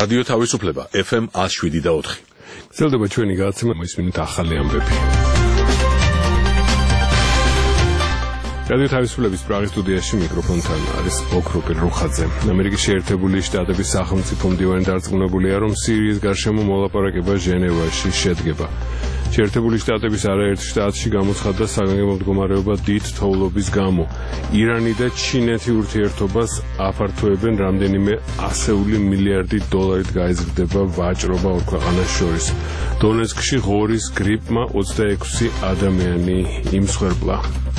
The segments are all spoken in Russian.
რადიო თავისუფლება FM 107.4. გრძელდება ჩვენი გადაცემა, მოისმინეთ ახალი ამბები. რადიო თავისუფლების პრაღის სტუდიაში მიკროფონთან არის ოქროპი რუხაძე. ამერიკის შეერთებული შტატების სახელმწიფო მდივანი დარწმუნებულია, რომ სირიის გარშემო მოლაპარაკება ჟენევაში შედგება. შეერთებული შტატების არაერთ შტატში გამოცხადდა საგანგებო მდგომარეობა დიდ თოვლობის გამო. ირანი და ჩინეთი ურთიერთობას აფართოებენ, რამდენიმე ასეული მილიარდი დოლარით გაიზრდება ვაჭრობა ორ ქვეყანას შორის. დონეცკში ღორის გრიპმა 26 ადამიანი იმსხვერპლა.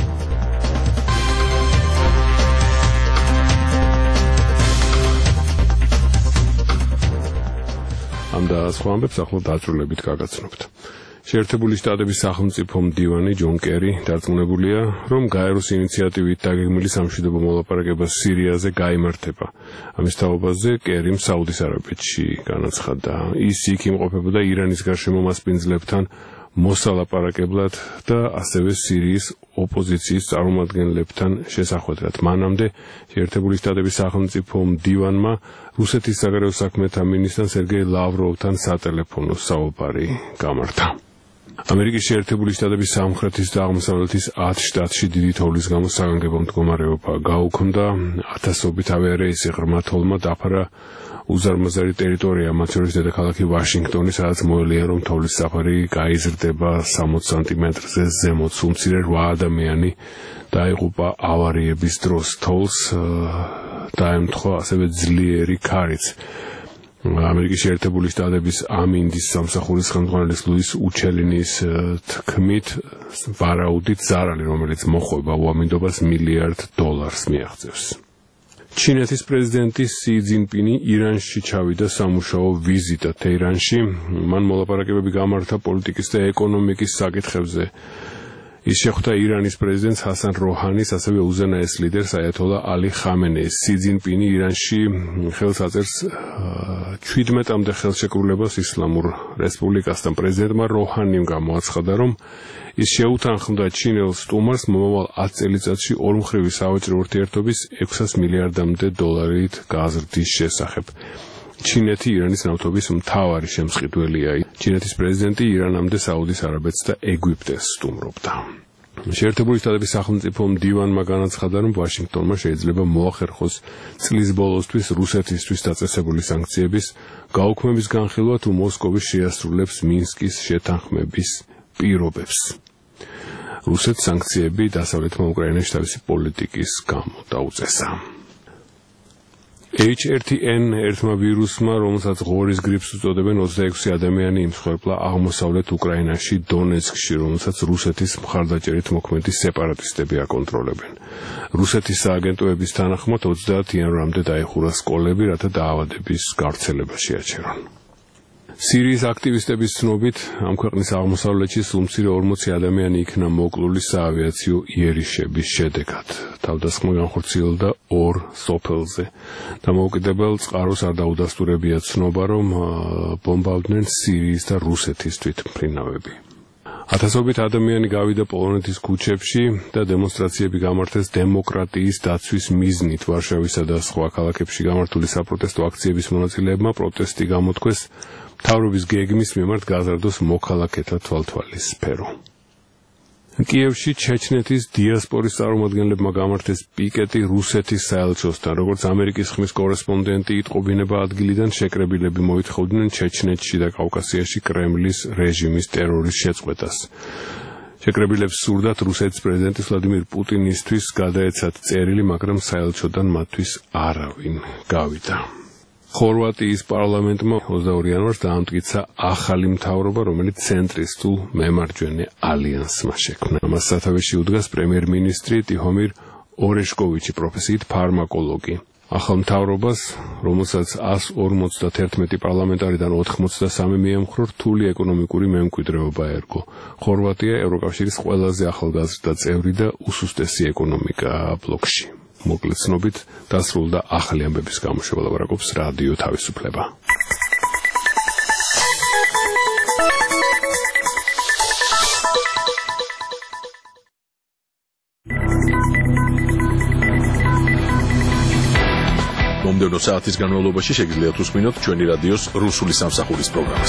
ამ და სხვა ამბებს ახლა დაწვრილებით გაგაცნობთ. შეერთებული შტატების სახელმწიფო მდივანი ჯონ კერი დარწმუნებულია, რომ გაეროს ინიციატივით დაგეგმილი სამშვიდობო მოლაპარაკება სირიაზე გაიმართება. ამის თაობაზე კერიმ საუდის არაბეთში განაცხადა. ის იქ იმყოფებოდა ირანის გარშემო მასპინძლებთან მოსალაპარაკებლად და ასევე სირიის ოპოზიციის წარმომადგენლებთან შესახვედრად. მანამდე შეერთებული შტატების სახელმწიფო მდივანმა რუსეთის საგარეო საქმეთა მინისტრთან სერგეი ლავროვთან სატელეფონო საუბარი გამართა. ამერიკის შეერთებული შტატების სამხრეთის და აღმოსავლეთის 10 შტატში დიდი თოვლის გამო საგანგებო მდგომარეობა გაუქმდა. ათასობით ავიარეისი ღრმა თოვლმა დაფარა უზარმაზარი ტერიტორია, მათ შორის დედაქალაქი ვაშინგტონი, სადაც მოელია, რომ თოვლის საფარი გაიზრდება 60 სანტიმეტრზე ზემოთ. უმცირე 8 ადამიანი დაიღუპა ავარიების დროს. თოვლს დაემთხვა ასევე ძლიერი ქარიც. ამერიკის შეერთებული შტატების ამინდის სამსახურის ხელმძღვანელის ლუის უჩელინის თქმით, ვარაუდით ზარალი, რომელიც მოხვება უამინდობას $1 მილიარდ მიაღწევს. ჩინეთის პრეზიდენტი სი ძინპინი ირანში ჩავიდა სამუშაო ვიზიტად თეირანში. მან მოლაპარაკებები გამართა პოლიტიკის და ეკონომიკის საკითხებზე. ის შეხვდა ირანის პრეზიდენტს ჰასან როჰანის, ასევე უზენაეს ლიდერს აიათოლა ალი ხამენეის. სი ძინპინი ირანში ხელს აწერს 17-მდე ხელშეკრულებას ისლამურ რესპუბლიკასთან. პრეზიდენტმა როჰანიმ გამოაცხადა, რომ ის შეუთანხმდა ჩინელ სტუმარს მომავალ 10 წელიწადში ორმხრივი სავაჭრო ურთიერთობის $600 მილიარდამდე გაზრდის შესახებ. ჩინეთი ირანის ნავთობის მთავარი შემსყიდველია. ჩინეთის პრეზიდენტი ირანამდე საუდის არაბეთს და ეგვიპტეს სტუმრობდა. შეერთებული შტატების სახელმწიფო მდივანმა განაცხადა, რომ ვაშინგტონმა შეიძლება მოახერხოს წლის ბოლოსთვის რუსეთისთვის დაწესებული სანქციების გაუქმების განხილვა, თუ მოსკოვი შეასრულებს მინსკის შეთანხმების პირობებს. რუსეთს სანქციები დასავლეთმა უკრაინაში თავისი პოლიტიკის გამო დაუწესა. H1N1 ვირუსმა, რომელსაც ღორის გრიპს უწოდებენ, 26 ადამიანი იმსხვერპლა აღმოსავლეთ უკრაინაში, დონეცკში, რომელსაც რუსეთის მხარდაჭერით მოქმედი სეპარატისტები აკონტროლებენ. რუსეთის სააგენტოების თანახმად 30 იანვრამდე დაიხურა სკოლები, რათა დაავადების გავრცელება შეაჩერონ. სირიის აქტივისტების ცნობით, ამ ქვეყნის აღმოსავლეთში სულ მცირე 40 ადამიანი იქნა მოკლული საავიაციო იერიშების შედეგად. თავდასხმა განხორციელდა 2 სოფელზე. დამოუკიდებელ წყაროს არ დაუდასტურებია ცნობა, რომ ბომბავდნენ სირიის და რუსეთის თვითმფრინავები. ათასობით ადამიანი გავიდა პოლონეთის ქუჩებში და დემონსტრაციები გამართეს დემოკრატიის დაცვის მიზნით. ვარშავისა და სხვა ქალაქებში გამართული საპროტესტო აქციების მონაწილეებმა პროტესტი გამოთქვეს მთავრობის გეგმის მიმართ გაზარდოს მოქალაქეთა თვალთვალისფერო. კიევში ჩეჩნეთის დიასპორის წარმომადგენლებმა გამართეს პიკეტი რუსეთის საელჩოსთან. როგორც ამერიკის ხმის კორესპონდენტი იტყობინება ადგილიდან, შეკრებილები მოითხოვდნენ ჩეჩნეთში და კავკასიაში კრემლის რეჟიმის ტერორის შეწყვეტას. შეკრებილებს სურდათ რუსეთის პრეზიდენტის ვლადიმირ პუტინისთვის გადაეცათ წერილი, მაგრამ საელჩოდან მათთვის არავინ გავიდა. ხორვატიის პარლამენტმა 22 იანვარს დაამტკიცა ახალი მთავრობა, რომელიც ცენტრისტულ მემარჯვენე ალიანსმა შექმნა. ამას სათავეში უდგას პრემიერ-მინისტრი ტიჰომირ ორეშკოვიჩი, პროფესიით ფარმაკოლოგი. ახალ მთავრობას, რომელსაც 151 პარლამენტარიდან 83 მიემხრო, რთული ეკონომიკური მემკვიდრეობა ერგო. ხორვატია ევროკავშირის ყველაზე ახალგაზრდა წევრი და უსუსტესი ეკონომიკაა ბლოკში. მოკლედ ცნობით დასრულდა ახალი ამბების გამოშვება, ლაპარაკობს რადიო თავისუფლება. მომდევნო საათის განმავლობაში შეგიძლიათ უსმინოთ ჩვენი რადიოს რუსული სამსახურის პროგრამას.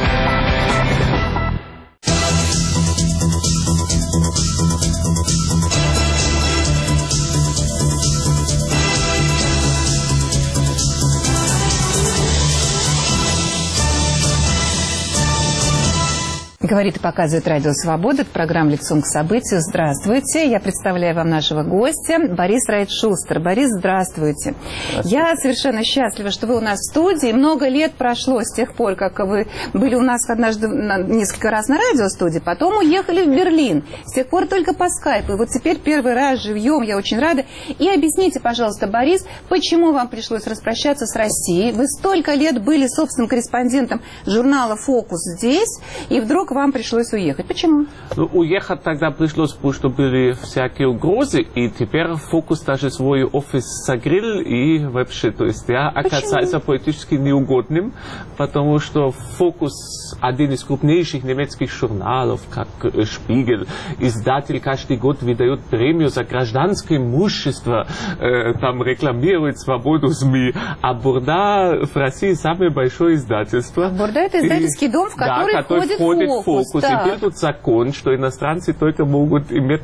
Говорит и показывает Радио Свобода. Это программа «Лицом к событию». Здравствуйте. Я представляю вам нашего гостя Борис Райт-Шустер. Борис, здравствуйте. Я совершенно счастлива, что вы у нас в студии. Много лет прошло с тех пор, как вы были у нас однажды несколько раз на радиостудии, потом уехали в Берлин. С тех пор только по скайпу. И вот теперь первый раз живьем. Я очень рада. И объясните, пожалуйста, Борис, почему вам пришлось распрощаться с Россией? Вы столько лет были собственным корреспондентом журнала «Фокус» здесь, и вдруг вам пришлось уехать. Почему? Ну, уехать тогда пришлось, потому что были всякие угрозы, и теперь Фокус даже свой офис закрыл, и вообще, то есть я оказался политически неугодным, потому что Фокус один из крупнейших немецких журналов, как Шпигель, издатель каждый год выдает премию за гражданское имущество, там рекламирует свободу СМИ, а Бурда в России самое большое издательство. Бурда — это издательский дом, в который входит Фокус. И теперь тут закон, что иностранцы только могут иметь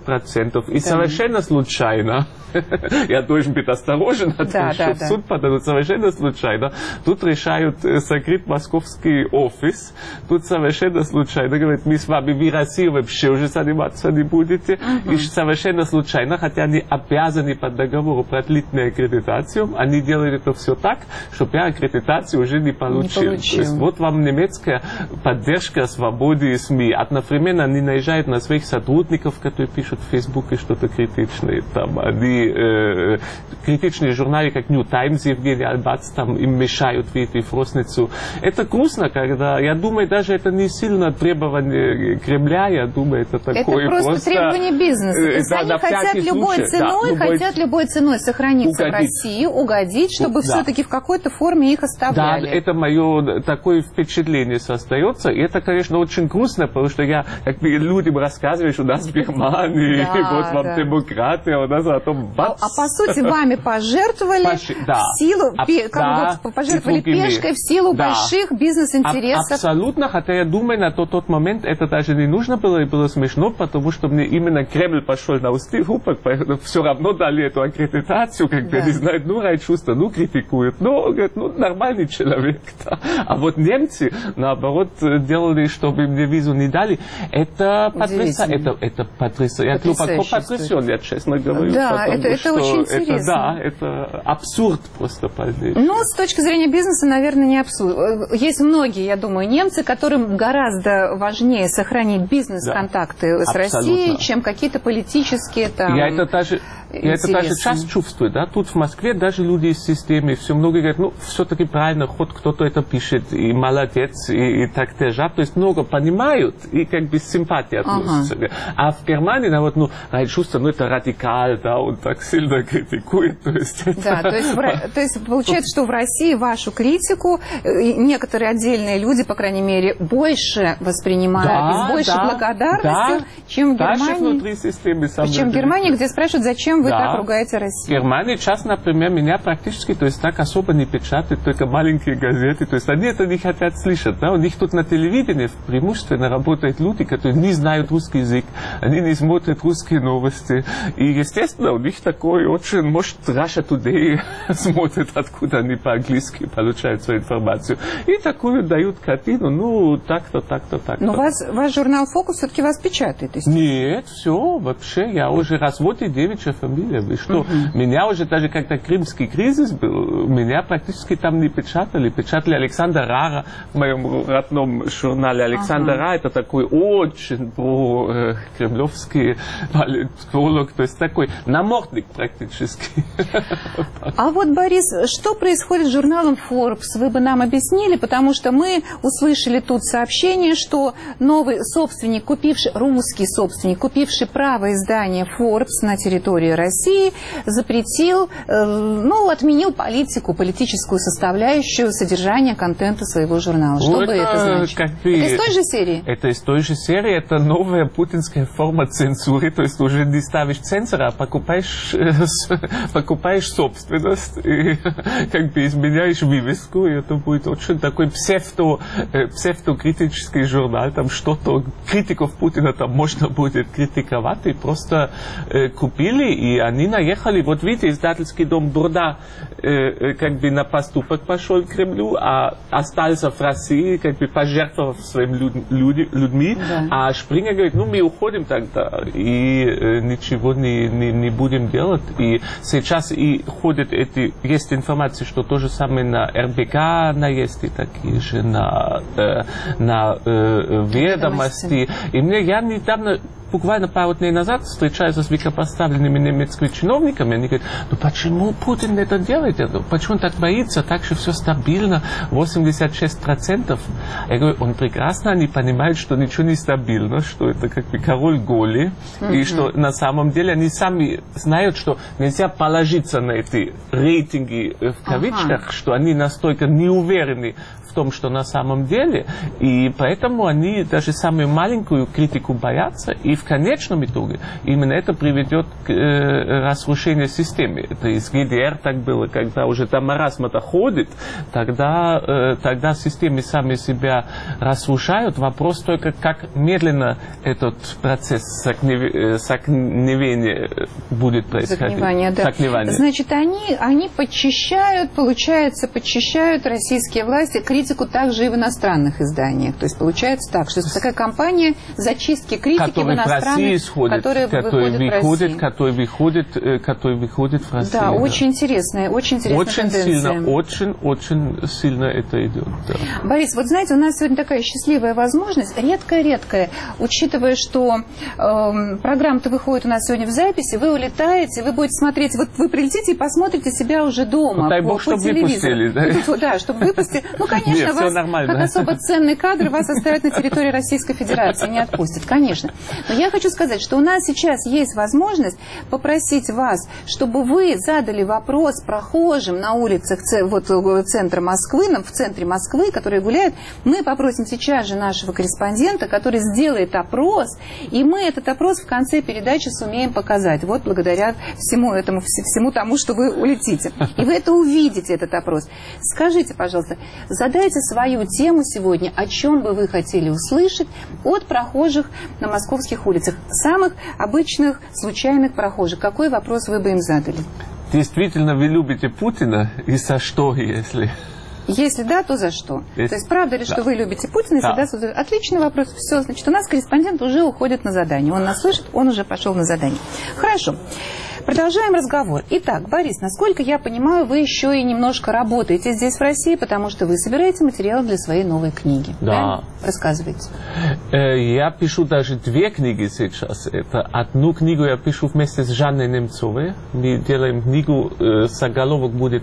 20%. И совершенно случайно, я должен быть осторожен, что в суд подадут, совершенно случайно. Тут решают закрыть московский офис. Тут совершенно случайно говорят, мы с вами в России вообще уже заниматься не будете. И совершенно случайно, хотя они обязаны по договору продлить мне аккредитацию, они делают это все так, чтобы я аккредитацию уже не получил. То есть вот вам немецкая поддержка свободе СМИ. Одновременно они наезжают на своих сотрудников, которые пишут в Фейсбуке что-то критичное. Там они критичные журналы, как New Times, Евгений Альбац, там им мешают выйти в розницу. Это грустно, когда, я думаю, даже это не сильно требование Кремля, я думаю, это такое это просто требование бизнеса. То есть они хотят любой ценой сохраниться в России, угодить, чтобы все-таки в какой-то форме их оставляли. Да, это мое такое впечатление создается, и это, конечно, очень грустно, потому что я, как людям рассказываю, что у нас в Германии, вот вам демократия, у нас о том бац. А по сути вами пожертвовали пожертвовали пешкой в силу больших бизнес-интересов. Абсолютно, хотя я думаю, на тот момент это даже не нужно было, и было смешно, потому что мне именно Кремль пошел на уступок, поэтому все равно дали эту аккредитацию, как бы не знают, Райт-Шустер, критикуют, говорят, нормальный человек. Да. А вот немцы, наоборот, делали, чтобы мне визу не дали. Это потрясающе. Это потрясающе. Я глубоко потрясен, я честно говорю. Да, это очень интересно. Это абсурд просто полнейший. С точки зрения бизнеса, наверное, не абсурд. Есть многие, я думаю, немцы, которым гораздо важнее сохранить бизнес-контакты с Россией, чем какие-то политические там. Я это даже сейчас чувствую, да, тут в Москве даже люди из системы, все много говорят, все-таки правильно, хоть кто-то это пишет, и молодец, и так держат, то есть много понимают, и как бы с симпатией относятся. А в Германии, Райт-Шустер, это радикал, да, он так сильно критикует, то есть это... Да, то есть получается, что в России вашу критику некоторые отдельные люди, по крайней мере, больше воспринимают, с большей благодарностью, чем в Германии. Даже внутри системы. Причем в Германии, где спрашивают, зачем вы так ругаете Россию? В Германии сейчас, например, меня практически, то есть так особо не печатают, только маленькие газеты, то есть они это не хотят слышать, да, у них тут на телевидении преимущественно работают люди, которые не знают русский язык, они не смотрят русские новости, и, естественно, у них такой очень, может, Russia Today смотрят, откуда они по-английски получают свою информацию, и такую дают картину, так-то. Но ваш журнал «Фокус» все-таки вас печатает? Нет, все, вообще, я уже развод и девичья фамилия. Вы что? Меня уже даже когда крымский кризис был, меня практически там не печатали. Печатали Александра Рара в моем родном журнале. Александр Рара это такой очень кремлевский политолог, то есть такой намордник практически. А вот, Борис, что происходит с журналом Forbes? Вы бы нам объяснили, потому что мы услышали тут сообщение, что новый собственник, русский собственник, купивший право издания Forbes на территории России, запретил, отменил политическую составляющую содержания контента своего журнала. Что бы это значило? Это той же серии? Это из той же серии, это новая путинская форма цензуры, то есть уже не ставишь цензора, а покупаешь собственность, и как бы изменяешь вывеску, и это будет очень такой псевдокритический журнал, там что-то, критиков Путина там можно будет критиковать, и просто купили, и они наехали, вот видите, издательский дом Бурда как бы на поступок пошел к Кремлю, а остался в России, как бы пожертвовав своими людьми, да. А Шпрингер говорит, ну мы уходим тогда, и ничего не будем делать, и сейчас и ходят есть информация, что то же самое на РБК есть, и такие же на Ведомости, и я недавно, буквально пару дней назад встречаются с высокопоставленными немецкими чиновниками, они говорят, ну почему Путин это делает? Почему он так боится? Так же все стабильно, 86%. Я говорю, он прекрасно, они понимают, что ничего не стабильно, что это как бы король Голи, и что на самом деле они сами знают, что нельзя положиться на эти рейтинги в кавычках, что они настолько не уверены в том, что на самом деле, и поэтому они даже самую маленькую критику боятся, и в конечном итоге именно это приведет к разрушению системы. Это из ГДР так было, когда уже там маразм-то ходит, тогда системы сами себя разрушают. Вопрос только, как медленно этот процесс согнивания будет происходить. Загнивание, да. Загнивание. Значит, они подчищают, получается, российские власти критику также и в иностранных изданиях. То есть получается так, что это такая кампания зачистки критики в иностранных, которые выходят в Россию. Да, очень интересная тенденция. Очень сильно это идет. Да. Борис, вот знаете, у нас сегодня такая счастливая возможность, редкая, учитывая, что программа-то выходит у нас сегодня в записи, вы улетаете, вы будете смотреть, вот вы прилетите и посмотрите себя уже дома. Дай бог, чтобы выпустили, да? Да, чтобы выпустили. Ну, конечно, нет, вас, как особо ценный кадр, вас оставят на территории Российской Федерации, не отпустят, конечно. Но я хочу сказать, что у нас сейчас есть возможность попросить вас, чтобы вы задали вопрос прохожим на улицах центра Москвы, в центре Москвы, которые гуляют. Мы попросим сейчас же нашего корреспондента, который сделает опрос, и мы этот опрос в конце передачи сумеем показать. Вот благодаря всему тому, что вы улетите. И вы это увидите, этот опрос. Скажите, пожалуйста, задайте свою тему сегодня, о чем бы вы хотели услышать от прохожих на московских улицах, самых обычных, случайных прохожих. Какой вопрос вы бы им задали? Действительно, вы любите Путина? И за что, если... Если да, то за что? То есть правда ли, что вы любите Путина? Если да, то отличный вопрос. Все, значит, у нас корреспондент уже уходит на задание. Он нас слышит, он уже пошел на задание. Хорошо. Продолжаем разговор. Итак, Борис, насколько я понимаю, вы еще и немножко работаете здесь, в России, потому что вы собираете материалы для своей новой книги. Да. Рассказывайте. Я пишу даже 2 книги сейчас. Это одну книгу я пишу вместе с Жанной Немцовой. Мы делаем книгу, заголовок будет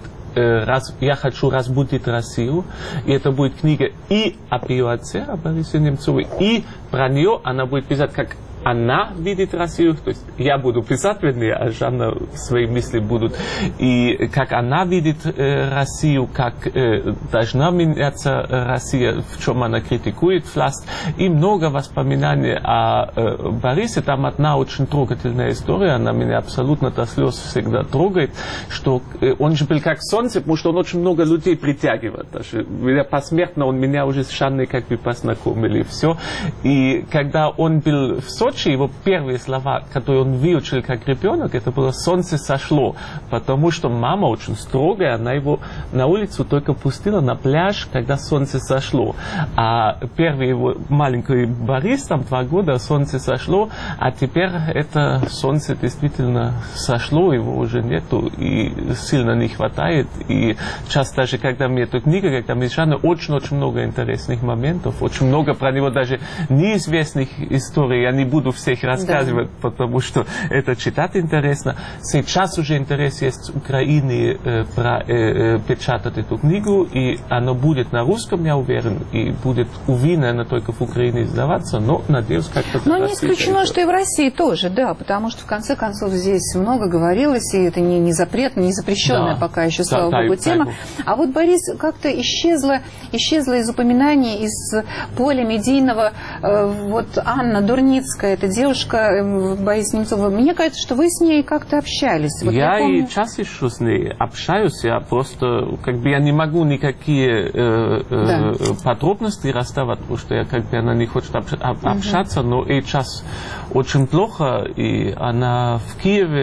«Я хочу разбудить Россию». И это будет книга и о певице, о Борисе Немцовой, и про нее она будет писать, как она видит Россию, то есть я буду писать, вернее, а Жанна свои мысли будут, и как она видит Россию, как должна меняться Россия, в чем она критикует власть, и много воспоминаний о Борисе. Там одна очень трогательная история, она меня абсолютно до слез всегда трогает, что он же был как солнце, потому что он очень много людей притягивает, даже посмертно он меня уже с Жанной как бы познакомили, все, и когда он был в Сочи, его первые слова, которые он выучил как ребенок, это было «солнце сошло», потому что мама очень строгая, она его на улицу только пустила на пляж, когда солнце сошло. А первый его маленький Борис, там 2 года, солнце сошло, а теперь это солнце действительно сошло, его уже нету, и сильно не хватает. И сейчас даже, когда мне эта книга, когда мы с Жанной, очень-очень много интересных моментов, очень много про него даже неизвестных историй. Я не буду буду всех рассказывать, потому что это читать интересно. Сейчас уже интерес есть в Украине печатать эту книгу, и она будет на русском, я уверен, и будет увидена только в Украине издаваться, но надеюсь, как-то... Но не исключено, что и в России тоже, да, потому что в конце концов здесь много говорилось, и это не запретно, не запрещенная пока еще, слава богу, тема. А вот, Борис, как-то исчезла из упоминаний, из поля медийного вот Анна Дурницкая, эта девушка Борис Немцова. Мне кажется, что вы с ней как-то общались. Вот я и сейчас еще с ней общаюсь, я просто, я не могу никакие подробности расставать, потому что она не хочет общаться, но и сейчас очень плохо, и она в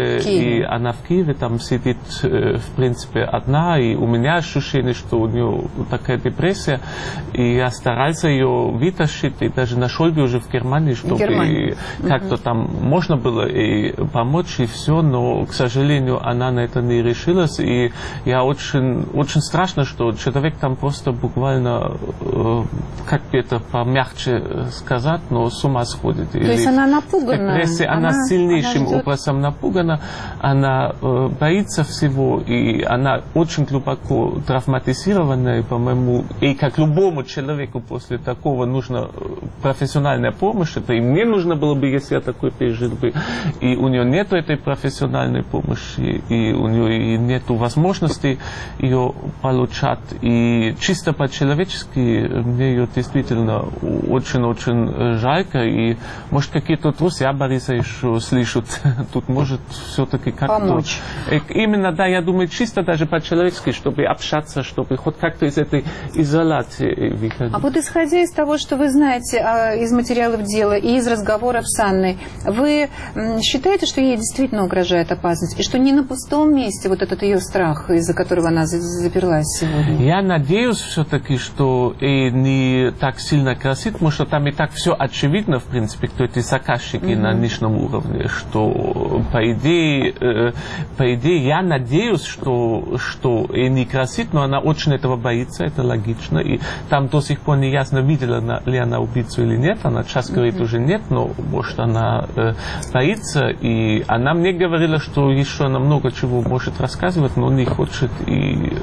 Киеве, там сидит, в принципе, одна, и у меня ощущение, что у нее такая депрессия, и я старался ее вытащить, и даже нашел бы уже в Германии, чтобы как-то там можно было и помочь, и все, но, к сожалению, она на это не решилась, и я очень страшно, что человек там просто буквально, как бы это помягче сказать, но с ума сходит. То есть она напугана? Она сильнейшим образом напугана, она боится всего, и она очень глубоко травматизирована, и, по-моему, и как любому человеку после такого нужна профессиональная помощь, это и мне нужно было бы, если я такой пережил бы, и у нее нет этой профессиональной помощи, и у нее нет возможности ее получать, и чисто по-человечески мне ее действительно очень-очень жалько, и может какие-то друзья Бориса еще слышат, тут может все-таки как-то... Помочь. Именно, да, я думаю, чисто даже по-человечески, чтобы общаться, чтобы хоть как-то из этой изоляции выходить. А вот исходя из того, что вы знаете из материалов дела и из разговоров с Анной, вы считаете, что ей действительно угрожает опасность, и что не на пустом месте вот этот ее страх, из-за которого она заперлась сегодня? Я надеюсь все-таки, что и не так сильно красит, потому что там и так все очевидно, в принципе, кто эти заказчики на нижнем уровне, что по идее я надеюсь, что и не красит, но она очень этого боится, это логично, и там до сих пор не ясно, видела ли она убийцу или нет, она сейчас говорит уже нет, но может она боится, и она мне говорила, что еще она много чего может рассказывать, но не хочет, и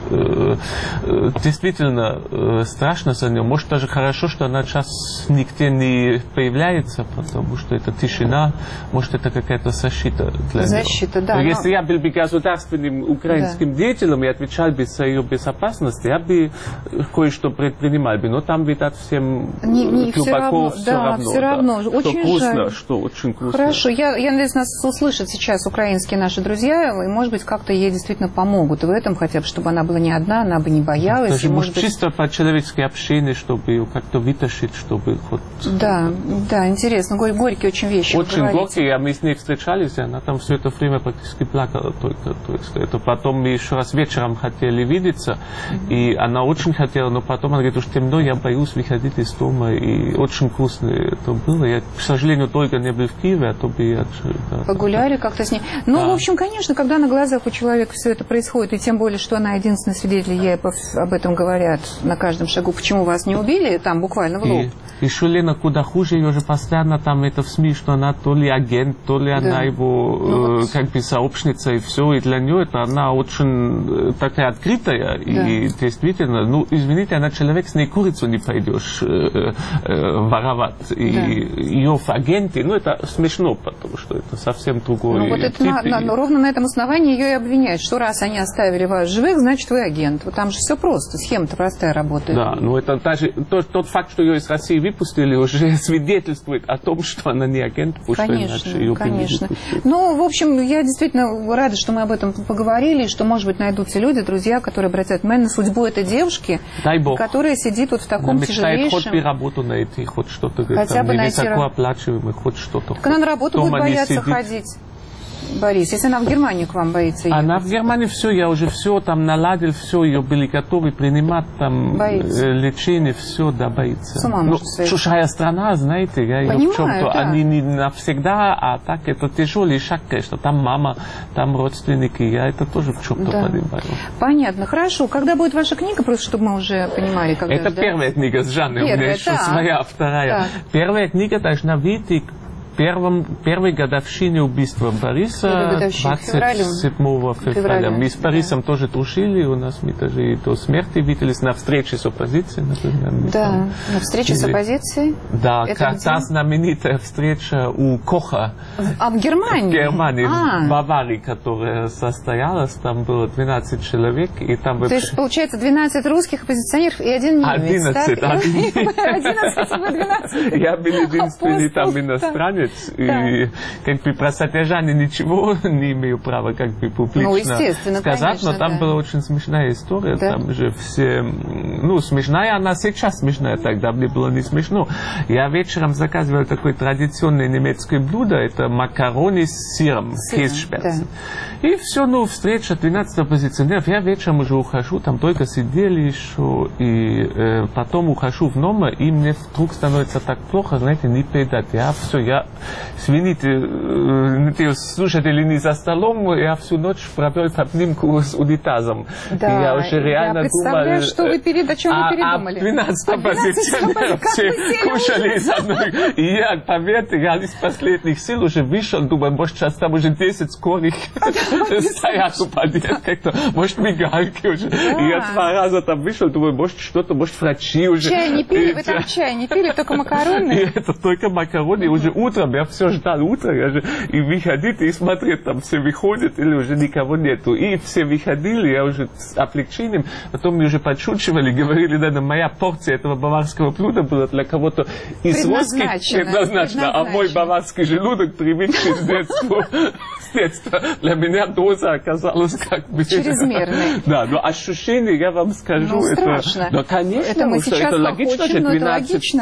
действительно страшно за нее. Может даже хорошо, что она сейчас нигде не появляется, потому что это тишина, может это какая-то защита для нее. Защита, да. Но если я был бы государственным украинским деятелем и отвечал бы за ее безопасность, я бы кое-что предпринимал бы, но там, видать, всем глубоко все равно. Очень грустно, жаль. Что очень грустно. Хорошо, я надеюсь, нас услышат сейчас украинские наши друзья, и, может быть, как-то ей действительно помогут в этом, хотя бы, чтобы она была не одна, она бы не боялась. Даже, может, быть... чисто по-человечески общение, чтобы ее как-то вытащить, чтобы хоть... Да, интересно, горькие очень вещи. Очень горькие, мы с ней встречались, и она там все это время практически плакала только. То есть это потом мы еще раз вечером хотели видеться, и она очень хотела, но потом она говорит, уж темно, я боюсь выходить из дома, и очень грустно это было. Я, к сожалению, долго не был в Киеве, а то бы я... Погуляли как-то с ней. Ну, в общем, конечно, когда на глазах у человека все это происходит, и тем более, что она единственный свидетель, ей об этом говорят на каждом шагу, почему вас не убили, там буквально в лоб. Еще Лена куда хуже, ее же постоянно там это в СМИ, что она то ли агент, то ли она его как бы сообщница, и все, и для нее это она очень такая открытая, и действительно, ну, извините, она человек, с ней курицу не пойдешь воровать, и ее в агенте, ну, это смешно, потому что это совсем другой вот это ровно на этом основании ее и обвиняют, что раз они оставили вас живых, значит, вы агент. Вот там же все просто, схема-то простая работает. Да, ну, это даже тот факт, что ее из России выпустили, уже свидетельствует о том, что она не агент, потому что иначе ее конечно. Ну, в общем, я действительно рада, что мы об этом поговорили, что, может быть, найдутся люди, друзья, которые обратят внимание на судьбу этой девушки, которая сидит вот в таком тяжелейшем... Хоть бы работу найти, хоть что-то, хотя бы найти высокооплачиваемое, хоть что-то. Так она на работу будет бояться ходить. Борис, если она в Германию к вам боится ехать? Она в Германии все, я уже все там наладил, все, ее были готовы принимать, там лечение, все, да, боится. С ума может сойти. Чужая страна, знаете, я ее в чем-то, они не навсегда, а так это тяжелый шаг, конечно, там мама, там родственники, я это тоже в чем-то понимаю. Понятно, хорошо. Когда будет ваша книга, просто чтобы мы уже понимали, когда это первая книга с Жанной, у меня еще своя, вторая. Первая книга должна выйти первой годовщине убийства Бориса, 27 февраля. Мы с Борисом тоже дружили, у нас мы даже и до смерти виделись на встрече с оппозицией, например. Да, на встрече с оппозицией? Да, та знаменитая встреча у Коха. А в Германии? В Германии, в Баварии, которая состоялась, там было 12 человек. И там то есть, получается, 12 русских оппозиционеров и один немец, 11, так? 11 и 12. Я был единственный там иностранец, и как бы про содержание ничего не имею права как бы публично сказать, конечно, но там была очень смешная история, там же все, смешная, она сейчас смешная, тогда мне было не смешно. Я вечером заказывал такое традиционное немецкое блюдо, это макароны с сыром, Käsespätzle. И все, встреча 12 оппозиционеров, я вечером уже ухожу, там только сидели еще, и потом ухожу в номер, и мне вдруг становится так плохо, знаете, не передать. Извините, слушатели не за столом, я всю ночь провел в обнимку с унитазом. Да, и я уже реально я представляю, думал, что вы о чем вы передумали. 12 оппозиционеров все кушали за мной. И я, поверьте, я из последних сил уже вышел, думаю, может, сейчас там уже 10 скорых стоят у подъезда, как-то, может, мигалки уже. И я 2 раза там вышел, думаю, может, что-то, может, врачи уже. Чай не пили? Вы там чай не пили, только макароны? И это только макароны. И уже утром, я все ждал утра, и выходить, и смотреть, там все выходят, или уже никого нету. И все выходили, я уже с облегчением, потом мне уже подшучивали, говорили, да, моя порция этого баварского блюда была для кого-то из русских предназначена, а мой баварский желудок, привыкший с детства, для меня доза оказалась как бы... Чрезмерной. Да, но ощущение, я вам скажу, страшно. Но, конечно, это мы это логично, что 12...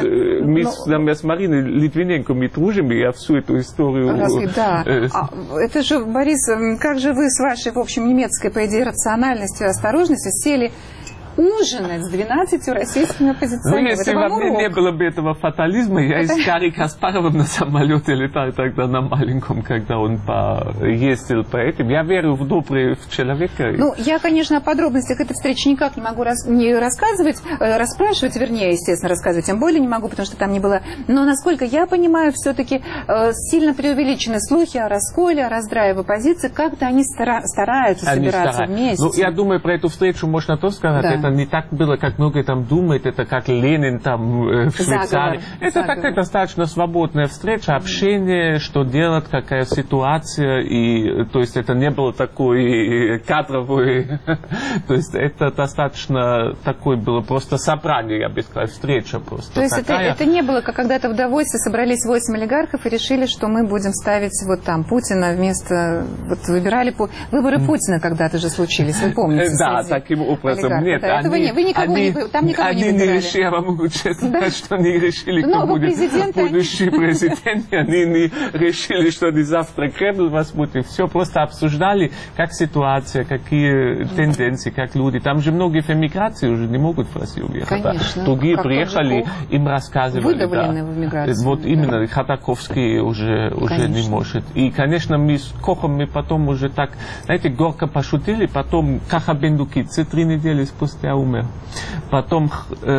Мы с Мариной Литвиненко, мы дружим, и я всю эту историю... Да. Это же, Борис, как же вы с вашей, в общем, немецкой, по идее, рациональностью и осторожностью сели ужинать с 12 российскими оппозиционерами? Если во мне не было бы этого фатализма, я и с Гарри Каспаровым на самолете летал тогда на маленьком, когда он ездил по этим. Я верю в добрый человека. Я, конечно, о подробностях этой встречи никак не могу не рассказывать, расспрашивать, вернее, естественно, рассказывать, тем более не могу, потому что там не было. Но, насколько я понимаю, все-таки сильно преувеличены слухи о расколе, о раздрае в оппозиции. Как-то они стараются собираться вместе. Я думаю, про эту встречу можно то сказать. Да. Это не так было, как многие там думают, это как Ленин там в Швейцарии. Это такая достаточно свободная встреча, общение, что делать, какая ситуация, и то есть это не было такой кадровый, то есть это достаточно такое было просто собрание, я бы сказал, встреча просто. То есть это не было, как когда-то в Давосе собрались 8 олигархов и решили, что мы будем ставить вот там Путина вместо, вот выбирали выборы Путина когда-то же случились, вы помните? Да, таким образом. Нет, этого нет, вы никого там никого не выбирали. Они не решили, я вам могу честно сказать, что они решили, кто будет будущий президент, они не решили, что они завтра Кремль возьмут, все просто обсуждали, как ситуация, какие тенденции, как люди. Там же многие в эмиграции уже не могут в Россию уехать. Конечно. Другие приехали, им рассказывали. Выдавлены в эмиграции. Вот именно, Ходаковский уже не может. И, конечно, мы с Кохом, мы потом уже так, знаете, горько пошутили, потом Каха Бендукидзе 3 недели спустя умер. Потом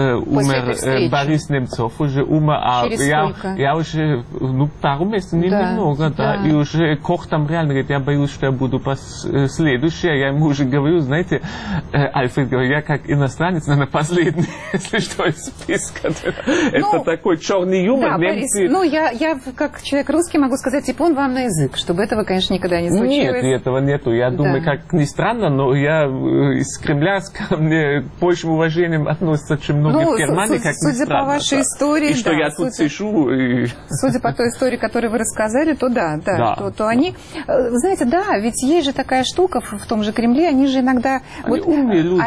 умер Борис Немцов, уже умер. А я уже, пару месяцев, немного, да. И уже Кох там реально говорит, я боюсь, что я буду следующий. Я ему уже говорю, знаете, Альфред говорит, я как иностранец, наверное, последний, если что, из списка. Это такой черный юмор. Да, Борис, я как человек русский могу сказать, типа он вам на язык, чтобы этого, конечно, никогда не случилось. Нет, этого нету. Я думаю, как ни странно, но я из Кремля ко мне большим уважением относятся, чем многие в Германии, как ни странно. Судя по вашей истории, и что я тут сижу. Судя по той истории, которую вы рассказали, то то они... Знаете, да, ведь есть же такая штука в том же Кремле, они же иногда... Они умные люди.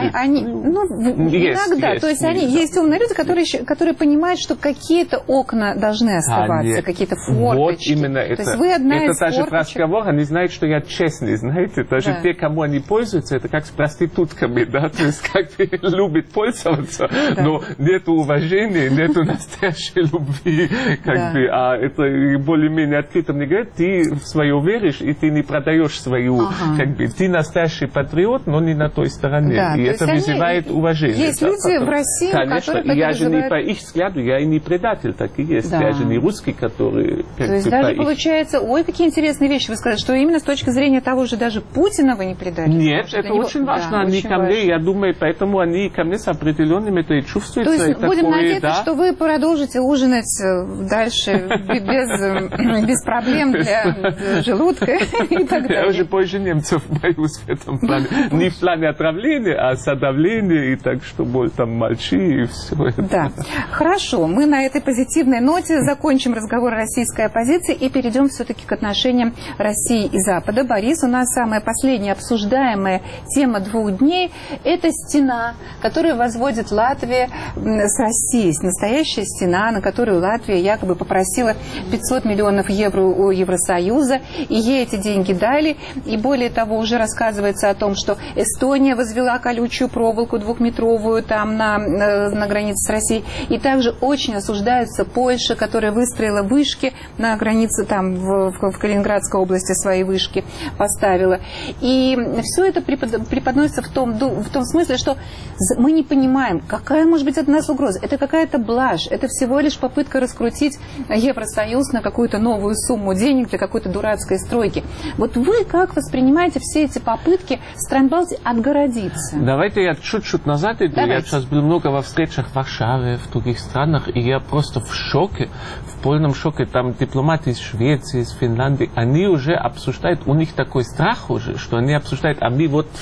Иногда. То есть есть умные люди, которые понимают, что какие-то окна должны оставаться, какие-то форточки. Вот именно это. То есть вы одна из даже в разговор, они знают, что я честный, знаете. Даже те, кому они пользуются, это как с проститутками, да, то есть как любят пользоваться подписываться, но нету уважения, нету настоящей любви, как бы, а это более-менее открыто мне говорят, ты в свое веришь, и ты не продаешь свою, как бы, ты настоящий патриот, но не на той стороне, и это вызывает уважение. Есть люди в России, конечно, которые я же не по их взгляду, я и не предатель, так и есть, я же не русский, который... То есть даже получается, ой, какие интересные вещи вы сказали, что именно с точки зрения того же даже Путина вы не предатель. Нет, это очень важно, они ко мне, я думаю, поэтому они ко мне с определенным это и чувствуется. То есть будем надеяться, что вы продолжите ужинать дальше без проблем для желудка и так далее. Я уже позже немцев боюсь в этом плане. Не в плане отравления, а содавления, и так, что боль там молчи, и все это. Да. Хорошо, мы на этой позитивной ноте закончим разговор о российской оппозиции и перейдем все-таки к отношениям России и Запада. Борис, у нас самая последняя обсуждаемая тема 2 дней – это стена, которую возводит Латвия с Россией. Настоящая стена, на которую Латвия якобы попросила 500 миллионов евро у Евросоюза, и ей эти деньги дали. И более того, уже рассказывается о том, что Эстония возвела колючую проволоку 2-метровую там на границе с Россией. И также очень осуждается Польша, которая выстроила вышки на границе там в Калининградской области, свои вышки поставила. И все это преподносится в том смысле, что мы не понимаем, какая может быть от нас угроза. Это какая-то блажь, это всего лишь попытка раскрутить Евросоюз на какую-то новую сумму денег для какой-то дурацкой стройки. Вот вы как воспринимаете все эти попытки стран Балтии отгородиться? Давайте я чуть-чуть назад иду. Я сейчас был много во встречах в Варшаве, в других странах, и я просто в шоке, в полном шоке. Там дипломаты из Швеции, из Финляндии, они уже обсуждают, у них такой страх уже, что они обсуждают, а мы вот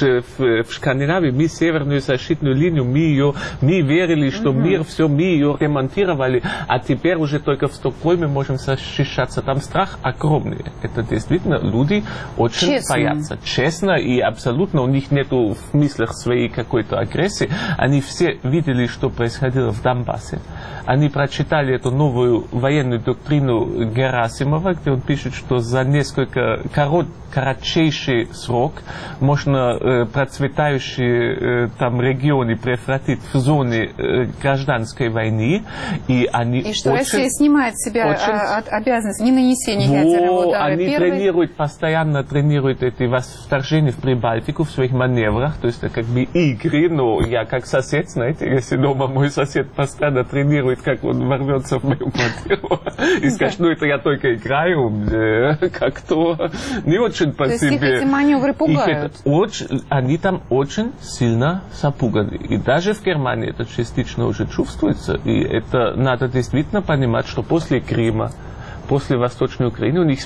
в Скандинавии, мы северную защитную линию, мы верили, что мир, все, мы ее ремонтировали, а теперь уже только в Стокгольме можем защищаться. Там страх огромный. Это действительно люди очень боятся. Честно и абсолютно, у них нету в мыслях своей какой-то агрессии. Они все видели, что происходило в Донбассе. Они прочитали эту новую военную доктрину Герасимова, где он пишет, что за несколько кратчайший срок можно процветающие там регионы превратить в зоны гражданской войны. И что Россия снимает с себя обязанность ненанесения ядерного удара. Они постоянно тренируют эти вторжения в Прибалтику в своих маневрах, то есть это как бы игры, но я как сосед, знаете, если дома мой сосед постоянно тренирует, как он ворвется в мою квартиру, и скажет, ну это я только играю, как-то не очень по себе. То есть их эти маневры пугают? Они там очень сильно запуганы. И даже в Германии это частично уже чувствуется. И это надо действительно понимать, что после Крыма, после Восточной Украины у них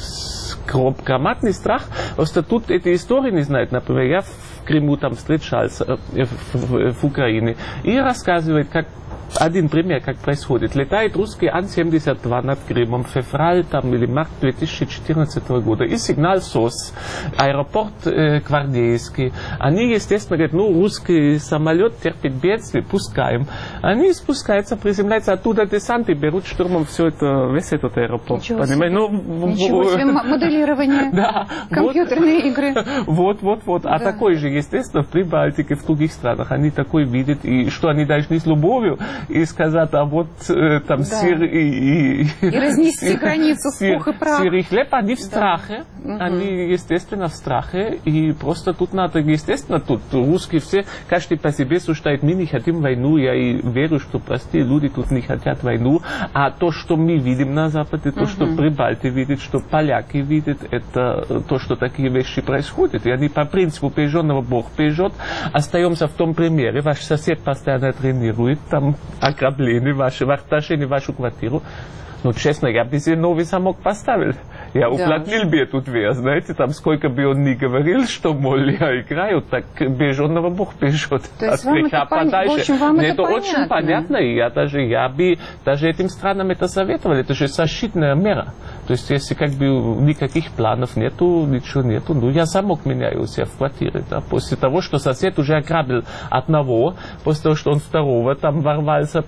громадный страх. Просто тут эти истории не знают. Например, я в Крыму там встречался, в Украине, и рассказывает, как один пример, как происходит. Летает русский Ан-72 над Крымом, февраль там, или март 2014 года. И сигнал СОС, аэропорт Гвардейский. Они, естественно, говорят, ну, русский самолет терпит бедствие, пускаем. Они спускаются, приземляются, оттуда десанты берут штурмом все это, весь этот аэропорт. Ничего себе, моделирование, да, компьютерные игры. Вот. А такой же, естественно, в Прибалтике, в других странах. Они такой видят, и что они должны с любовью и сказать, а вот там сыр и разнести границу в пух и прах. Сыр и хлеб, они в страхе. Они, естественно, в страхе. И просто тут надо, естественно, тут русские все, каждый по себе суждает, мы не хотим войну. Я и верю, что простые люди тут не хотят войну. А то, что мы видим на Западе, то, что Прибалтия видит, что поляки видят, это то, что такие вещи происходят. И они по принципу пижонного Бог пижет. Остаемся в том примере. Ваш сосед постоянно тренирует, там ограбление ваше, вторжение в вашу квартиру. Ну, честно, я бы себе новый замок поставил. Я уплотнил бы эту дверь, знаете, там сколько бы он ни говорил, что, мол, я играю, так беженного Бог бежит. То есть вам это это очень понятно, и я бы даже этим странам это советовал, это же защитная мера. То есть, если как бы никаких планов нету, ничего нету, ну, я замок меняю у себя в квартире, да, после того, что сосед уже ограбил одного, после того, что он второго там ворвался под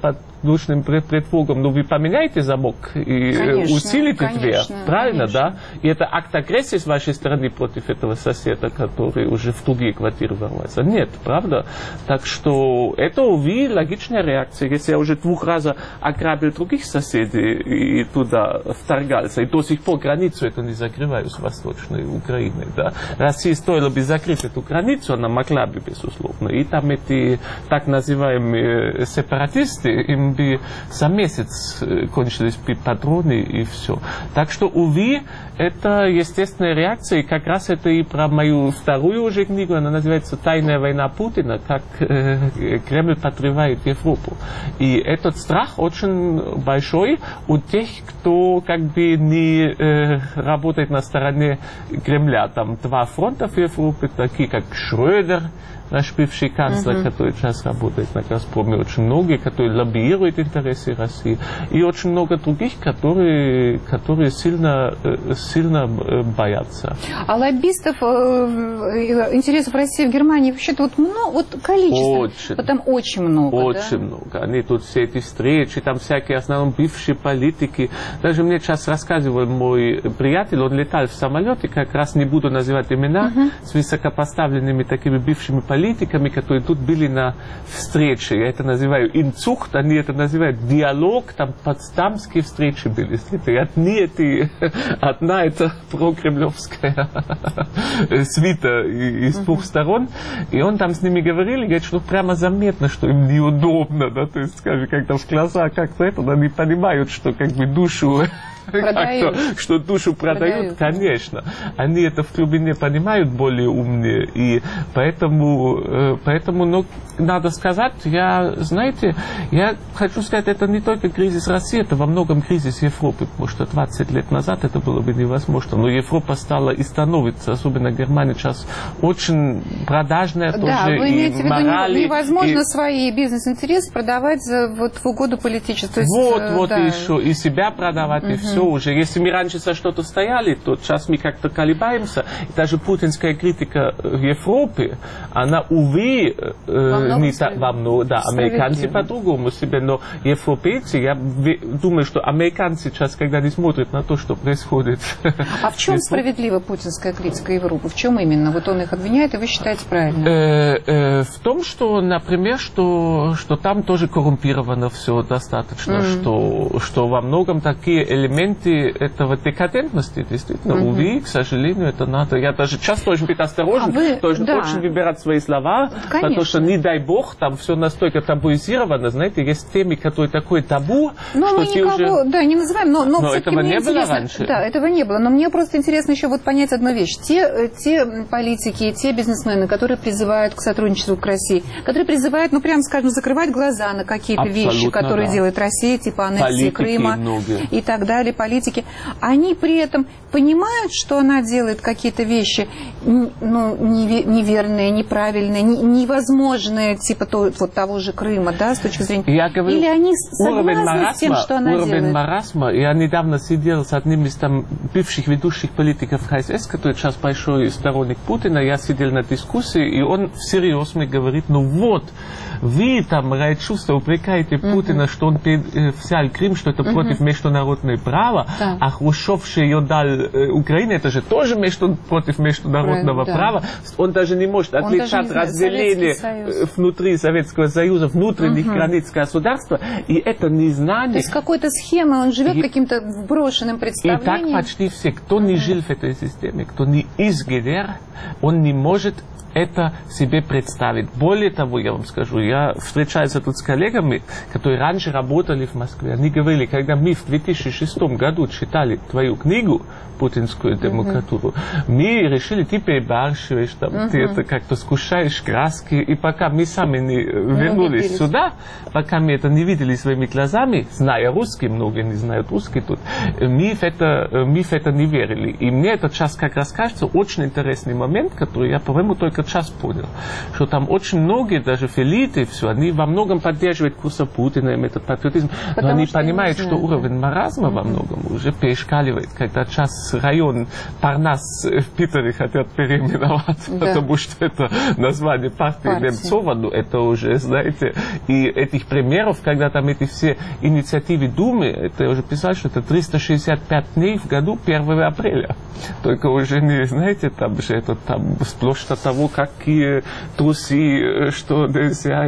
воздушным предлогом, ну вы поменяйте замок и усилите дверь. Правильно, да? И это акт агрессии с вашей стороны против этого соседа, который уже в другие квартиры ворвался. Нет, правда? Так что это, увы, логичная реакция. Если я уже 2 раз ограбил других соседей и туда вторгался, и до сих пор границу эту не закрываю с Восточной Украиной, да? России стоило бы закрыть эту границу, она могла бы, безусловно. И там эти так называемые сепаратисты, им бы за месяц кончились бы патроны и все. Так что, увы, это естественная реакция, и как раз это и про мою вторую уже книгу, она называется «Тайная война Путина», как Кремль подрывает Европу. И этот страх очень большой у тех, кто как бы не работает на стороне Кремля. Там 2 фронта в Европе, такие как Шрёдер, наш бывший канцлер, который сейчас работает на «Газпроме», очень многие, которые лоббируют интересы России, и очень много других, которые сильно боятся. А лоббистов интересов России в Германии вообще-то вот количество, там очень много. Очень много. Они тут все эти встречи, там всякие, в основном, бывшие политики. Даже мне сейчас рассказывал мой приятель, он летал в самолете, как раз не буду называть имена, с высокопоставленными такими бывшими политиками, которые тут были на встрече. Я это называю инцухт, они это называют диалог, там потсдамские встречи были. Одна это прокремлевская свита из 2 сторон, и он там с ними говорил, и говорит, что прямо заметно, что им неудобно, да, то есть, скажем, как-то в глазах, как-то это, они понимают, что как бы душу что душу продают, конечно. Они это в глубине понимают более умные, и поэтому, ну, надо сказать, я хочу сказать, это не только кризис России, это во многом кризис Европы, потому что 20 лет назад это было бы невозможно. Но Европа стала и становится, особенно Германия сейчас, очень продажная тоже. Да, вы имеете в виду, невозможно и свои бизнес-интересы продавать в угоду политической. Вот и еще, и себя продавать, и все уже. Если мы раньше за что-то стояли, то сейчас мы как-то колебаемся. И даже путинская критика в Европе, она, увы, американцы по-другому себе, но европейцы, я думаю, что американцы сейчас, когда они смотрят на то, что происходит... А в чем справедлива путинская критика Европы? В чем именно? Вот он их обвиняет, и вы считаете правильно? В том, что, например, что там тоже коррумпировано все достаточно, что во многом такие элементы этого декадентности, действительно, увы, к сожалению, это надо. Я даже часто должен быть осторожен, должен очень выбирать свои слова, потому что, не дай бог, там все настолько табуизировано, знаете, есть темы, которые такое табу, что мы никого, уже... Да, не называем, но этого не было раньше. Да, этого не было, но мне просто интересно еще вот понять одну вещь. Те политики, те бизнесмены, которые призывают к сотрудничеству к России, которые призывают, ну, прямо скажем, закрывать глаза на какие-то вещи, которые делает Россия, типа аннексии Крыма и так далее, политики, они при этом понимают, что она делает какие-то вещи, ну, неверные, неправильные, невозможные, типа того же Крыма, да, с точки зрения... Я говорю, или они согласны с тем, что она делает? Уровень маразма. Я недавно сидел с одним из там бывших ведущих политиков ХСС, который сейчас большой сторонник Путина. Я сидел на дискуссии, и он всерьез мне говорит, ну вот, вы там, Райчувство, упрекаете Путина, что он взял Крым, что это против международного права, а Хрущев ее дал Украине, это же тоже против международного права. Он даже не может отличать разделение внутри Советского Союза, внутренних границ государства, и это незнание. То есть какой-то схемой он живет каким-то вброшенным представлением. И так почти все, кто не жил в этой системе, кто не из ГДР, он не может это себе представить. Более того, я вам скажу, я встречаюсь тут с коллегами, которые раньше работали в Москве. Они говорили, когда мы в 2006 году читали твою книгу «Путинскую демократуру», мы решили, ты перебарщиваешь, там, ты это как-то скушаешь краски, и пока мы сами не вернулись сюда, пока мы это не видели своими глазами, зная русский, многие не знают русский тут, мы в это не верили. И мне это сейчас как раз кажется очень интересный момент, который я, по-моему, только сейчас понял, что там очень многие, даже в элите, все, они во многом поддерживают курса Путина, этот патриотизм, но они понимают, что уровень маразма во многом многому уже перешкаливает, когда сейчас район Парнас в Питере хотят переименовать, потому что это название партии Немцова, ну это уже, знаете, и этих примеров, когда там эти все инициативы Думы, это я уже писал, что это 365 дней в году 1 апреля. Только уже не, знаете, там же это там сплошь того, какие трусы, что нельзя,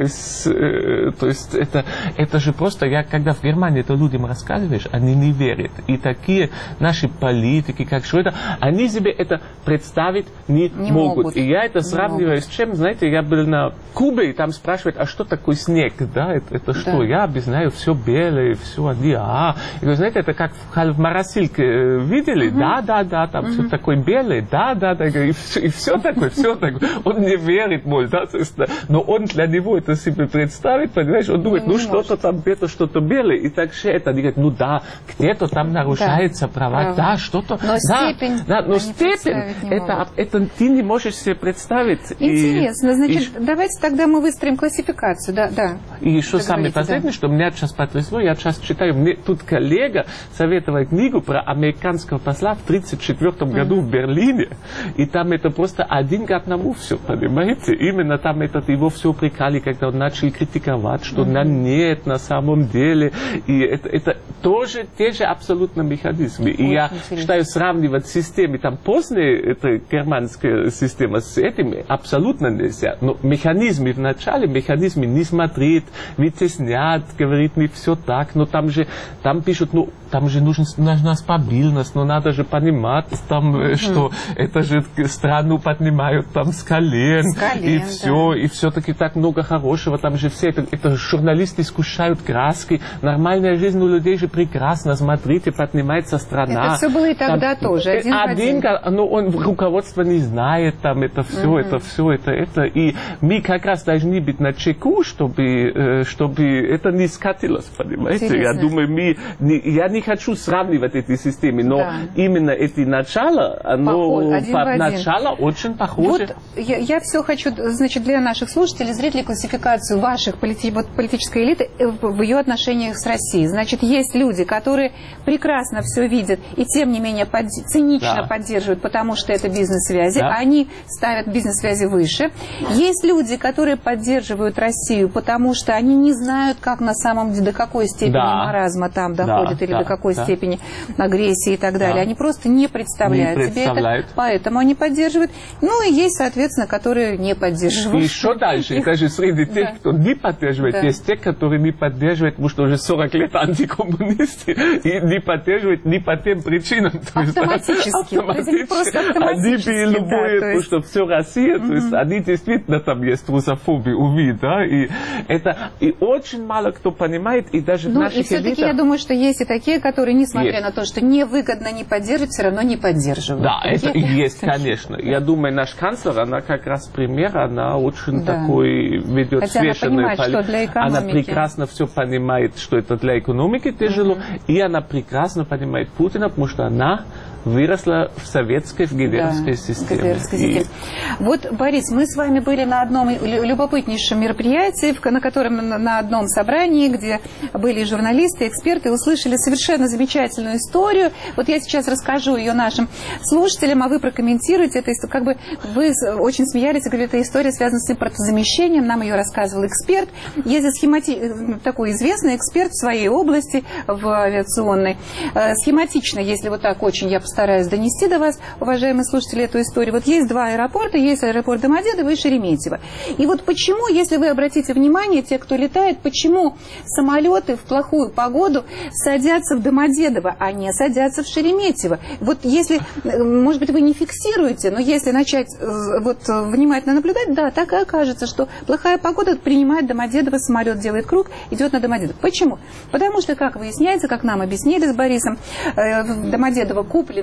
то есть это же просто, когда в Германии это людям рассказываешь, они не верят. И такие наши политики, как Шрёдер, они себе это представить не могут. И я это сравниваю с чем, знаете, я был на Кубе, и там спрашивают, а что такое снег, да, это что? Я объясняю, все белое, все они, Я говорю, знаете, это как в морозильке видели? Да, там все такое белое, да, и все такое. Он не верит, мол, да, но он для него это себе представит, понимаешь, он думает, ну что-то там где-то что-то белое, и так же это, они говорят, ну да, где-то там нарушается права, да, что-то, но степень, но степень, это ты не можешь себе представить. Интересно, значит, давайте тогда мы выстроим классификацию, да. И еще самое последнее, что меня сейчас потрясло, я сейчас читаю, мне тут коллега советовал книгу про американского посла в 1934 году в Берлине, и там это просто один к одному все, понимаете? Именно там его все упрекали, когда он начал критиковать, что нет, на самом деле, и это тоже те же абсолютно механизмы. И я считаю, сравнивать системы, там поздняя эта германская система с этим абсолютно нельзя. Но механизмы в начале, механизмы не смотреть, вытеснять, говорит, не все так, но там пишут, там же нужна стабильность, но надо же понимать, там, что это же страну поднимают там с колен и все, и все-таки так много хорошего, там же все, это журналисты искушают краски, нормальная жизнь у людей же прекрасна, смотрите, поднимается страна. Это все было и тогда там, тоже, один в один. Но руководство не знает, там это все, и мы как раз должны быть на чеку, чтобы это не скатилось, понимаете? Интересно. Я думаю, я не хочу сравнивать эти системы, но именно эти начала, начало очень похоже. Вот я все хочу, значит, для наших слушателей, зрителей, классификацию ваших политической элиты в ее отношениях с Россией. Значит, есть люди, которые прекрасно все видят и тем не менее цинично поддерживают, потому что это бизнес-связи, они ставят бизнес-связи выше. Есть люди, которые поддерживают Россию, потому что они не знают, как на самом деле, до какой степени маразма там доходит, или до какой степени агрессии и так далее. Они просто не представляют себе это, поэтому они поддерживают. Ну и есть, соответственно, которые не поддерживают. И что дальше? Даже среди тех, кто не поддерживает, есть те, которые не поддерживают, потому что уже 40 лет антикоммунисты, и не поддерживают не по тем причинам. Автоматически. Они бы любое, потому что все Россия, то есть они действительно там есть русофобия, и очень мало кто понимает, и даже в наших элитах. И все-таки я думаю, что есть и такие, которые, несмотря на то, что невыгодно не поддерживать, все равно не поддерживают. Да, это есть, конечно. Я думаю, наш канцлер, она как раз пример, она очень такой ведет взвешенную политику. Она прекрасно все понимает, что это для экономики тяжело, и она прекрасно понимает Путина, потому что она выросла в советской, в гитлеровской системе. Вот, Борис, мы с вами были на одном любопытнейшем мероприятии, на котором на одном собрании, где были журналисты, эксперты, услышали совершенно замечательную историю. Вот я сейчас расскажу ее нашим слушателям, а вы прокомментируете это. Как бы вы очень смеялись и говорили, эта история связана с импортозамещением. Нам ее рассказывал эксперт. Есть такой известный эксперт в своей области, в авиационной. Схематично, если вот так очень я постараюсь донести до вас, уважаемые слушатели, эту историю. Вот есть два аэропорта, есть аэропорт Домодедово и Шереметьево. И вот почему, если вы обратите внимание, те, кто летает, почему самолеты в плохую погоду садятся в Домодедово, а не садятся в Шереметьево? Вот если, может быть, вы не фиксируете, но если начать вот внимательно наблюдать, да, так и окажется, что плохая погода принимает Домодедово, самолет делает круг, идет на Домодедово. Почему? Потому что, как выясняется, как нам объяснили с Борисом, в Домодедово куплен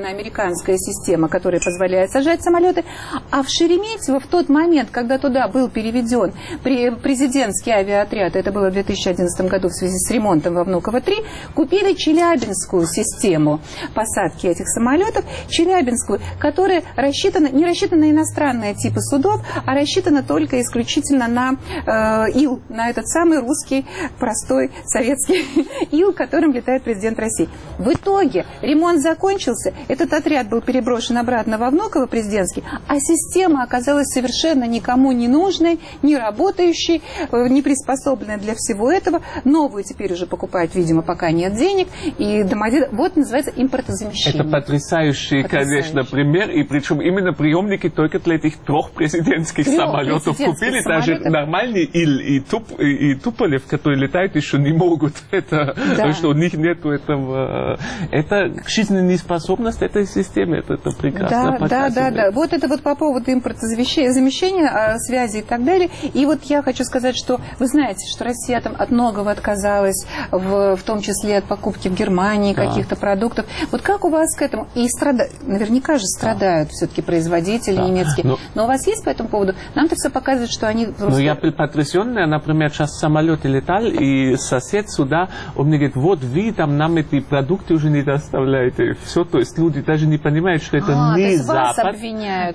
построена американская система, которая позволяет сажать самолеты, а в Шереметьево в тот момент, когда туда был переведен президентский авиаотряд, это было в 2011 году в связи с ремонтом во Внуково-3, купили челябинскую систему посадки этих самолетов, челябинскую, которая не рассчитана на иностранные типы судов, а рассчитана только исключительно на Ил, на этот самый русский, простой советский Ил, которым летает президент России. В итоге ремонт закончился, этот отряд был переброшен обратно во Внуково президентский, а система оказалась совершенно никому не нужной, не работающей, не приспособленной для всего этого. Новую теперь уже покупают, видимо, пока нет денег. И вот называется импортозамещение. Это потрясающий, конечно, пример. И причем именно приемники только для этих 3 президентских самолетов купили. Даже нормальный Ил и Туполев, которые летают, еще не могут. Потому что у них нет этого. Это жизненеспособность этой системы. Это прекрасно показывает. Да. Вот это вот по поводу импортозамещения, связи и так далее. И вот я хочу сказать, что вы знаете, что Россия там от многого отказалась, в том числе от покупки в Германии каких-то продуктов. Вот как у вас к этому? И наверняка же страдают все-таки производители немецкие. Но у вас есть по этому поводу? Нам-то все показывает, что они просто... Ну, я потрясенная, например, сейчас в самолете летал, и сосед сюда, он мне говорит, вот вы там нам эти продукты уже не доставляете. Все, то есть люди даже не понимают, что это не Запад. Вас обвиняют.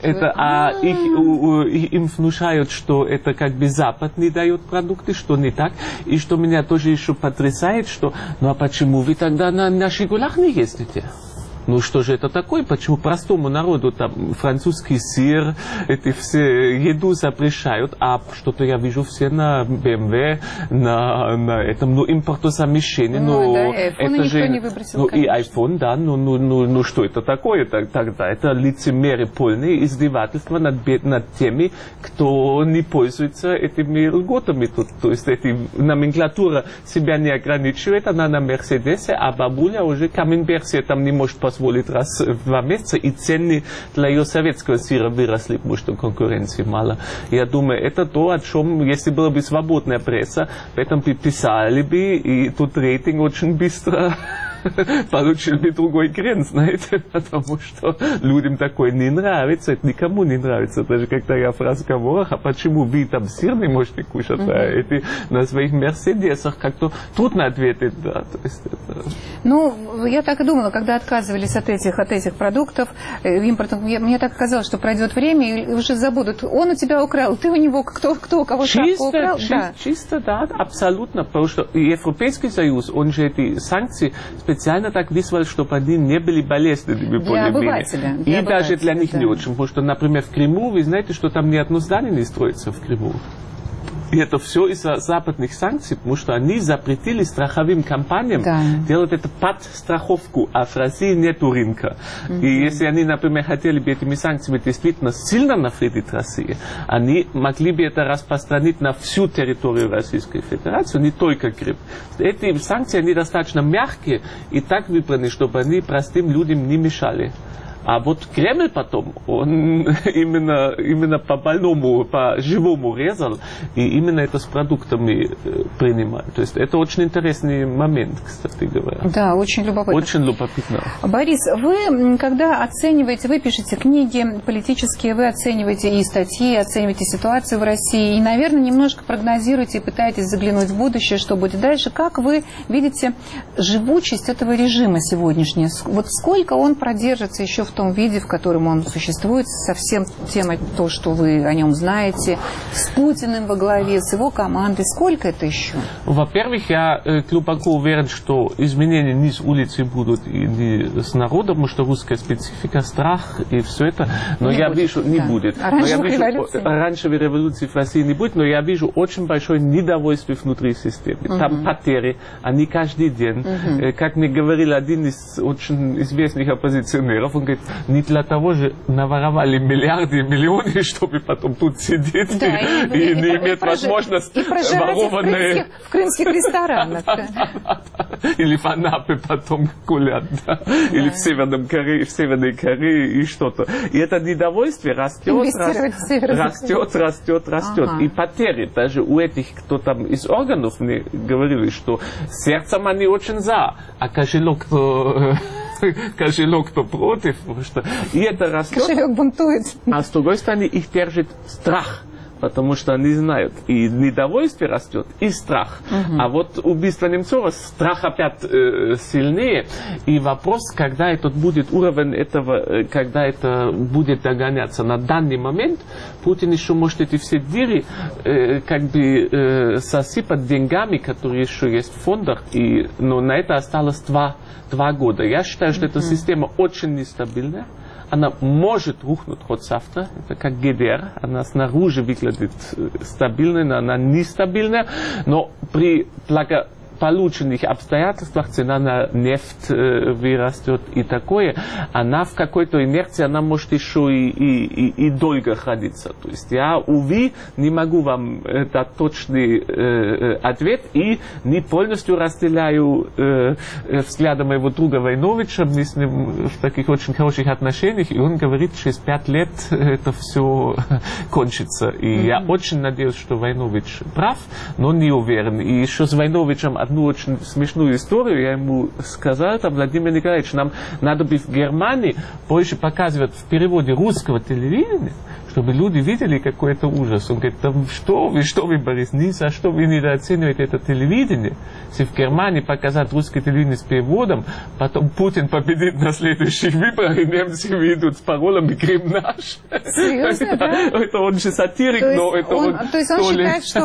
Им внушают, что это как бы Запад не дает продукты, что не так. И что меня тоже еще потрясает, что, ну а почему вы тогда на «Жигулях» не ездите? Ну что же это такое? Почему простому народу там французский сыр, эти все еду запрещают, а что-то я вижу все на BMW, на этом, импортозамещении. Это же, не выбросил, и iPhone, да, ну что это такое тогда? Это лицемерие полное, издевательство над теми, кто не пользуется этими льготами. То есть эти номенклатура себя не ограничивает, она на Мерседесе, а бабуля уже каменберг себе там не может позволить раз в 2 месяца, и цены для ее советского сыра выросли, потому что конкуренции мало. Я думаю, это то, о чем, если была бы свободная пресса, об этом бы писали бы, и тут рейтинг очень быстро получил бы другой крен, знаете, потому что людям такое не нравится, это никому не нравится, даже когда я в разговорах, а почему вы там сыр не можете кушать, а эти на своих Мерседесах как-то трудно ответить, да, то есть это... Ну, я так и думала, когда отказывались от этих продуктов, импортных, мне так казалось, что пройдет время и уже забудут, он у тебя украл, ты у него, кто у кого шапку украл. Чисто, да, абсолютно, потому что Европейский Союз, он же эти санкции специально так вызвал, чтобы они не были болезненными более-менее. И даже для них не очень. Потому что, например, в Крыму, вы знаете, что там ни одно здание не строится в Крыму. И это все из-за западных санкций, потому что они запретили страховым компаниям делать эту подстраховку, а в России нет рынка. И если они, например, хотели бы этими санкциями действительно сильно навредить России, они могли бы это распространить на всю территорию Российской Федерации, не только Крым. Эти санкции, они достаточно мягкие и так выбраны, чтобы они простым людям не мешали. А вот Кремль потом, он именно по больному, по живому резал, и именно это с продуктами принимает. То есть это очень интересный момент, кстати говоря. Да, очень любопытно. Очень любопытно. Борис, вы, когда оцениваете, вы пишете книги политические, вы оцениваете и статьи, оцениваете ситуацию в России, и, наверное, немножко прогнозируете и пытаетесь заглянуть в будущее, что будет дальше. Как вы видите живучесть этого режима сегодняшнего? Вот сколько он продержится еще в том виде, в котором он существует, со всем тем, то, что вы о нем знаете, с Путиным во главе, с его командой, сколько это еще? Во-первых, я глубоко уверен, что изменения не с улицы будут и не с народом, потому что русская специфика, страх и все это, но я вижу, не будет. Оранжевой революции в России не будет, но я вижу очень большое недовольство внутри системы. Там потери, они каждый день. Как мне говорил один из очень известных оппозиционеров, он говорит, не для того же наворовали миллиарды и миллионы, чтобы потом тут сидеть и не иметь возможность ворованные... в крымских ресторанах. Или в Анапе потом гулять, или в Северной Корее и что-то. И это недовольствие растет. И потери даже у этих, кто там из органов мне говорили, что сердцем они очень за, а кошелек кошелек, то против. И это растет. Кошелек бунтует. А с другой стороны, их держит страх. Потому что они знают, и недовольствие растет, и страх. А вот убийство Немцова, страх опять сильнее. И вопрос, когда этот будет уровень этого, когда это будет догоняться. На данный момент Путин еще может эти все дыры как бы сосыпать деньгами, которые еще есть в фондах, но на это осталось два года. Я считаю, что эта система очень нестабильная. Она может рухнуть хоть завтра, это как ГДР, она снаружи выглядит стабильной, но она нестабильная, но при благополучных обстоятельствах цена на нефть вырастет и такое, она в какой-то инерции, она может еще и долго храниться. То есть я, увы, не могу вам дать точный ответ и не полностью разделяю взгляды моего друга Войновича, мы с ним в таких очень хороших отношениях, и он говорит, через 5 лет это все кончится. И я очень надеюсь, что Войнович прав, но не уверен. И еще с Войновичем одну очень смешную историю. Я ему сказал, там, Владимир Николаевич, нам надо бы в Германии больше показывать в переводе русского телевидения, чтобы люди видели, какой это ужас. Он говорит, что вы, Борис, ни за что вы недооцениваете это телевидение. Если в Германии показать русское телевидение с переводом, потом Путин победит на следующих выборах, и немцы выйдут с паролями «Крым наш». Серьезно, да? Это он же сатирик, но это он... То есть он считает, что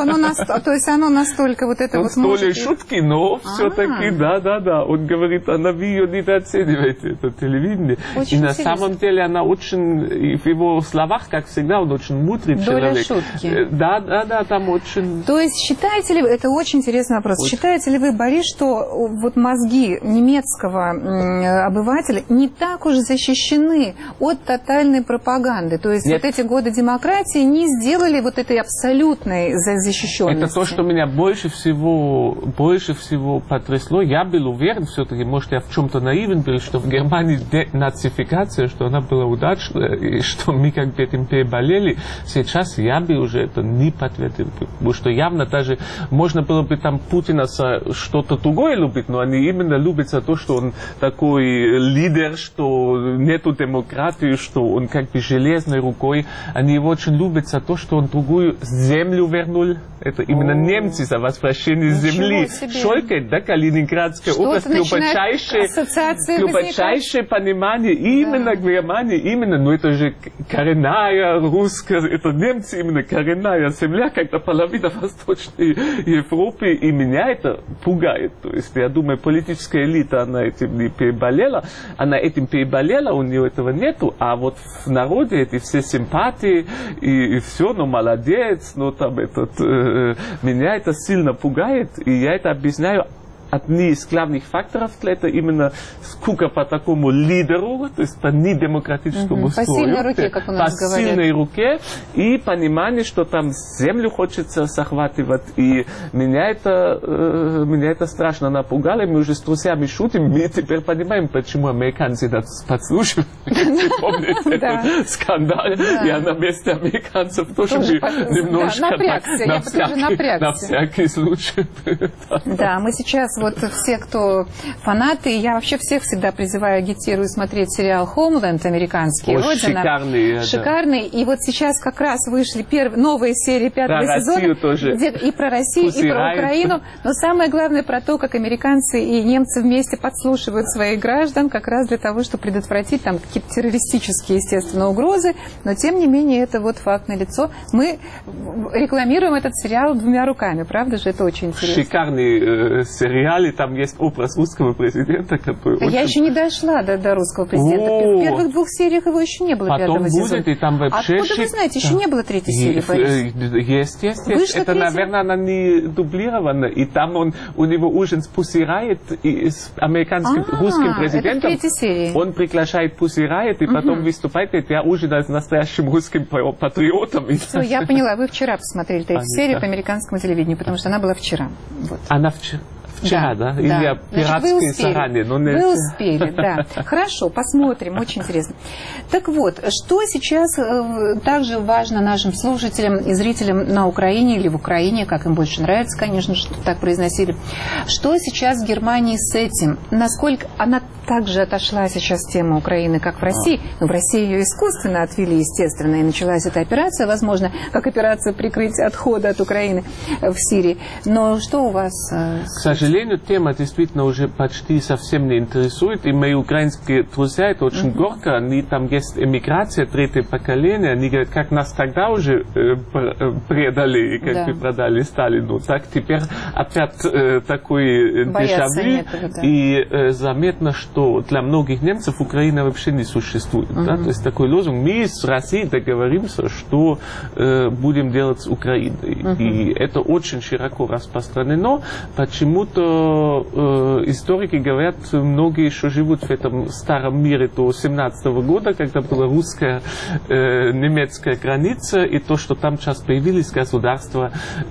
оно настолько вот это вот может... То ли шутки, но все-таки, да. Он говорит, вы ее недооцениваете, это телевидение. И на самом деле она очень, в его словах, как всегда, он очень мудрый человек. Шутки. Да, там очень... То есть считаете ли вы, это очень интересный вопрос, считаете ли вы, Борис, что вот мозги немецкого обывателя не так уж защищены от тотальной пропаганды? То есть вот эти годы демократии не сделали вот этой абсолютной защищенности? Это то, что меня больше всего потрясло. Я был уверен, все-таки, может, я в чем-то наивен был, что в Германии денацификация, что она была удачная, и что мы как бы этим переболели. Сейчас я бы уже это не подтвердил. Потому что явно даже можно было бы там Путина за что-то другое любить, но они именно любят за то, что он такой лидер, что нету демократии, что он как бы железной рукой. Они его очень любят за то, что он другую землю вернул. Это именно немцы за возвращение земли. Шойке, да, Калининградская область, глубочайшее понимание именно Германии, именно, но это же коренная русская, это немцы именно коренная земля, когда половина Восточной Европы, и меня это пугает. То есть, я думаю, политическая элита, она этим не переболела, у нее этого нету, а вот в народе эти все симпатии и все, ну молодец, но там меня это сильно пугает, и я это объясняю. Одни из главных факторов это именно скука по такому лидеру, то есть по недемократическому строю. По сильной руке, как у нас говорят. По сильной руке, и понимание, что там землю хочется захватывать. И меня это страшно напугало. Мы уже с друзьями шутим, мы теперь понимаем, почему американцы нас подслушивают. Помните этот скандал? Я на месте американцев тоже немножко на всякий случай. Да, мы сейчас вот все, кто фанаты, я вообще всех всегда призываю, агитирую смотреть сериал «Homeland» американский. Шикарный. Шикарный. И вот сейчас как раз вышли новые серии 5-го сезона. Тоже. И про Россию, и про Украину. Но самое главное про то, как американцы и немцы вместе подслушивают своих граждан, как раз для того, чтобы предотвратить там какие-то террористические, естественно, угрозы. Но тем не менее, это вот факт налицо. Мы рекламируем этот сериал 2 руками, правда же? Это очень интересно. Шикарный сериал. Там есть образ русского президента, который Я еще не дошла до русского президента. В первых 2 сериях его еще не было. Потом будет, и там вообще... Откуда вы знаете? Еще не было 3-й серии, Борис? Есть. Это, наверное, она не дублирована. И там у него ужин с Pussy Riot и с американским русским президентом. Это в 3-й серии. Он приглашает Pussy Riot и потом выступает, и я ужинаю с настоящим русским патриотом. Все, я поняла. Вы вчера посмотрели 3-ю серию по американскому телевидению, потому что она была вчера. Она Вчера, да? Или пиратские сарани. Вы успели, да. Хорошо, посмотрим, очень интересно. Так вот, что сейчас также важно нашим слушателям и зрителям на Украине или в Украине, как им больше нравится, конечно, что так произносили. Что сейчас в Германии с этим? Насколько она также отошла сейчас тема Украины, как в России? Но в России ее искусственно отвели, естественно, и началась эта операция, возможно, как операция прикрытия отхода от Украины в Сирии. Но что у вас? К сожалению, тема действительно уже почти совсем не интересует. И мои украинские друзья, это очень горько. Они там есть эмиграция, третье поколение. Они говорят, как нас тогда уже предали и как бы продали Сталину. Так теперь опять такой дежавю. И заметно, что для многих немцев Украина вообще не существует. Да? То есть такой лозунг: мы с Россией договоримся, что будем делать с Украиной. И это очень широко распространено. Почему-то историки говорят, многие еще живут в этом старом мире до 17 года, когда была русская, немецкая граница, и то, что там сейчас появились государства,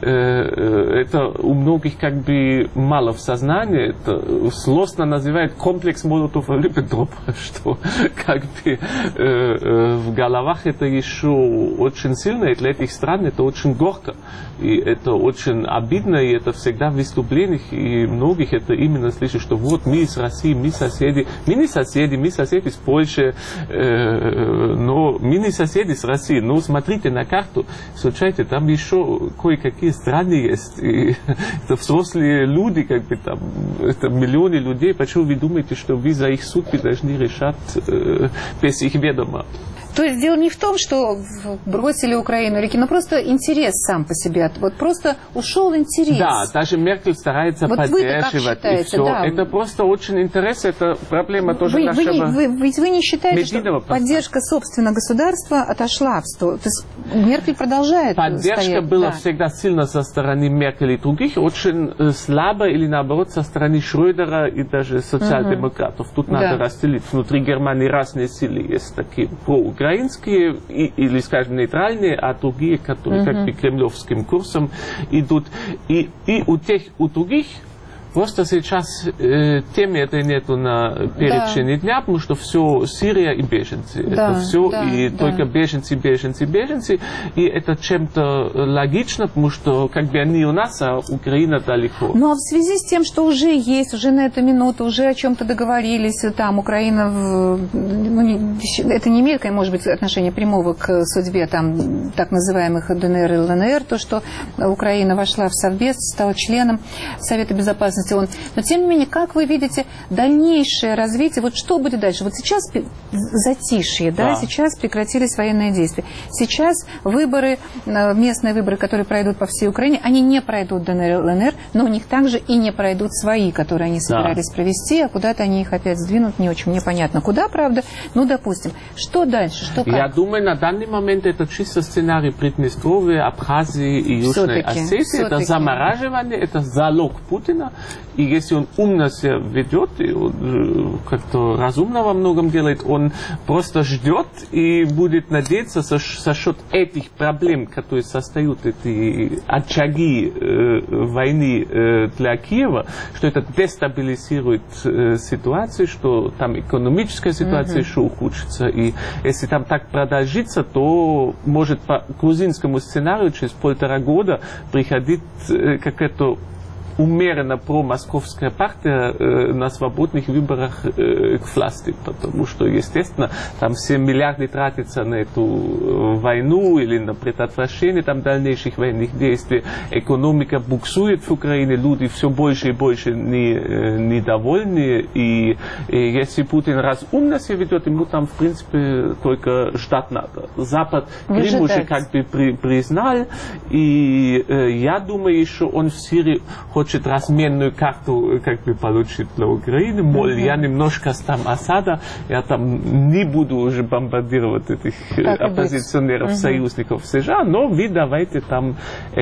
это у многих как бы мало в сознании. Это сложно называют комплекс Молотова-Риббентропа, что как бы в головах это еще очень сильно, и для этих стран это очень горько, и это очень обидно, и это всегда в выступлениях, и многих это именно слышат, что вот мы с Россией, мы соседи, мы не соседи, мы соседи с Польшей, но мы не соседи с Россией. Но смотрите на карту, слушайте, там еще кое-какие страны есть, и это взрослые люди, как бы там, это миллионы людей. Почему вы думаете, что вы за их судьбы должны решать без их ведома? То есть дело не в том, что бросили Украину или но просто интерес сам по себе. Вот просто ушел интерес. Да, даже Меркель старается вот поддерживать. И все. Да. Это просто очень интерес, это проблема тоже нашего. Вы не считаете, что поддержка собственного государства отошла в сторону? То есть Меркель продолжает поддержка стоять, была всегда сильно со стороны Меркель и других, очень слабо или наоборот со стороны Шрёдера и даже социал-демократов. Тут надо разделить. Внутри Германии разные силы есть такие проукраинские или, скажем, нейтральные, а другие, которые как бы кремлевским курсом идут. И у тех, у других просто сейчас темы этой нету на перечне дня, потому что все Сирия и беженцы. Это все и только беженцы. И это чем-то логично, потому что как бы они у нас, а Украина далеко. Ну а в связи с тем, что уже есть, уже на эту минуту, уже о чем-то договорились, там Украина, это не имеет, может быть, отношения прямого к судьбе там так называемых ДНР и ЛНР, то, что Украина вошла в Совбез, стала членом Совета Безопасности. Но, тем не менее, как вы видите дальнейшее развитие? Вот что будет дальше? Вот сейчас затишье, да? Сейчас прекратились военные действия. Сейчас выборы, местные выборы, которые пройдут по всей Украине, они не пройдут ДНР, ЛНР, но у них также и не пройдут свои, которые они собирались провести, а куда-то они их опять сдвинут, не очень непонятно. Куда, правда? Ну, допустим. Что дальше? Что как? Я думаю, на данный момент это чисто сценарий Приднестровья, Абхазии и Южной Осетии. Это замораживание, это залог Путина. И если он умно себя ведет, и он как-то разумно во многом делает, он просто ждет и будет надеяться за счет этих проблем, которые создают эти очаги войны для Киева, что это дестабилизирует ситуацию, что там экономическая ситуация еще ухудшится. И если там так продолжится, то может по грузинскому сценарию через 1,5 года приходить какая-то умеренно промосковская партия на свободных выборах к власти, потому что, естественно, там все миллиарды тратятся на эту войну или на предотвращение там дальнейших военных действий. Экономика буксует в Украине, люди все больше и больше недовольны, и если Путин разумно себя ведет, ему там, в принципе, только ждать надо. Запад Крым уже как бы признал, и я думаю, еще он в Сирии хочет разменную карту как бы получить для Украины. Мол, я немножко там Асада, я там не буду уже бомбардировать этих оппозиционеров, союзников США, но вы давайте там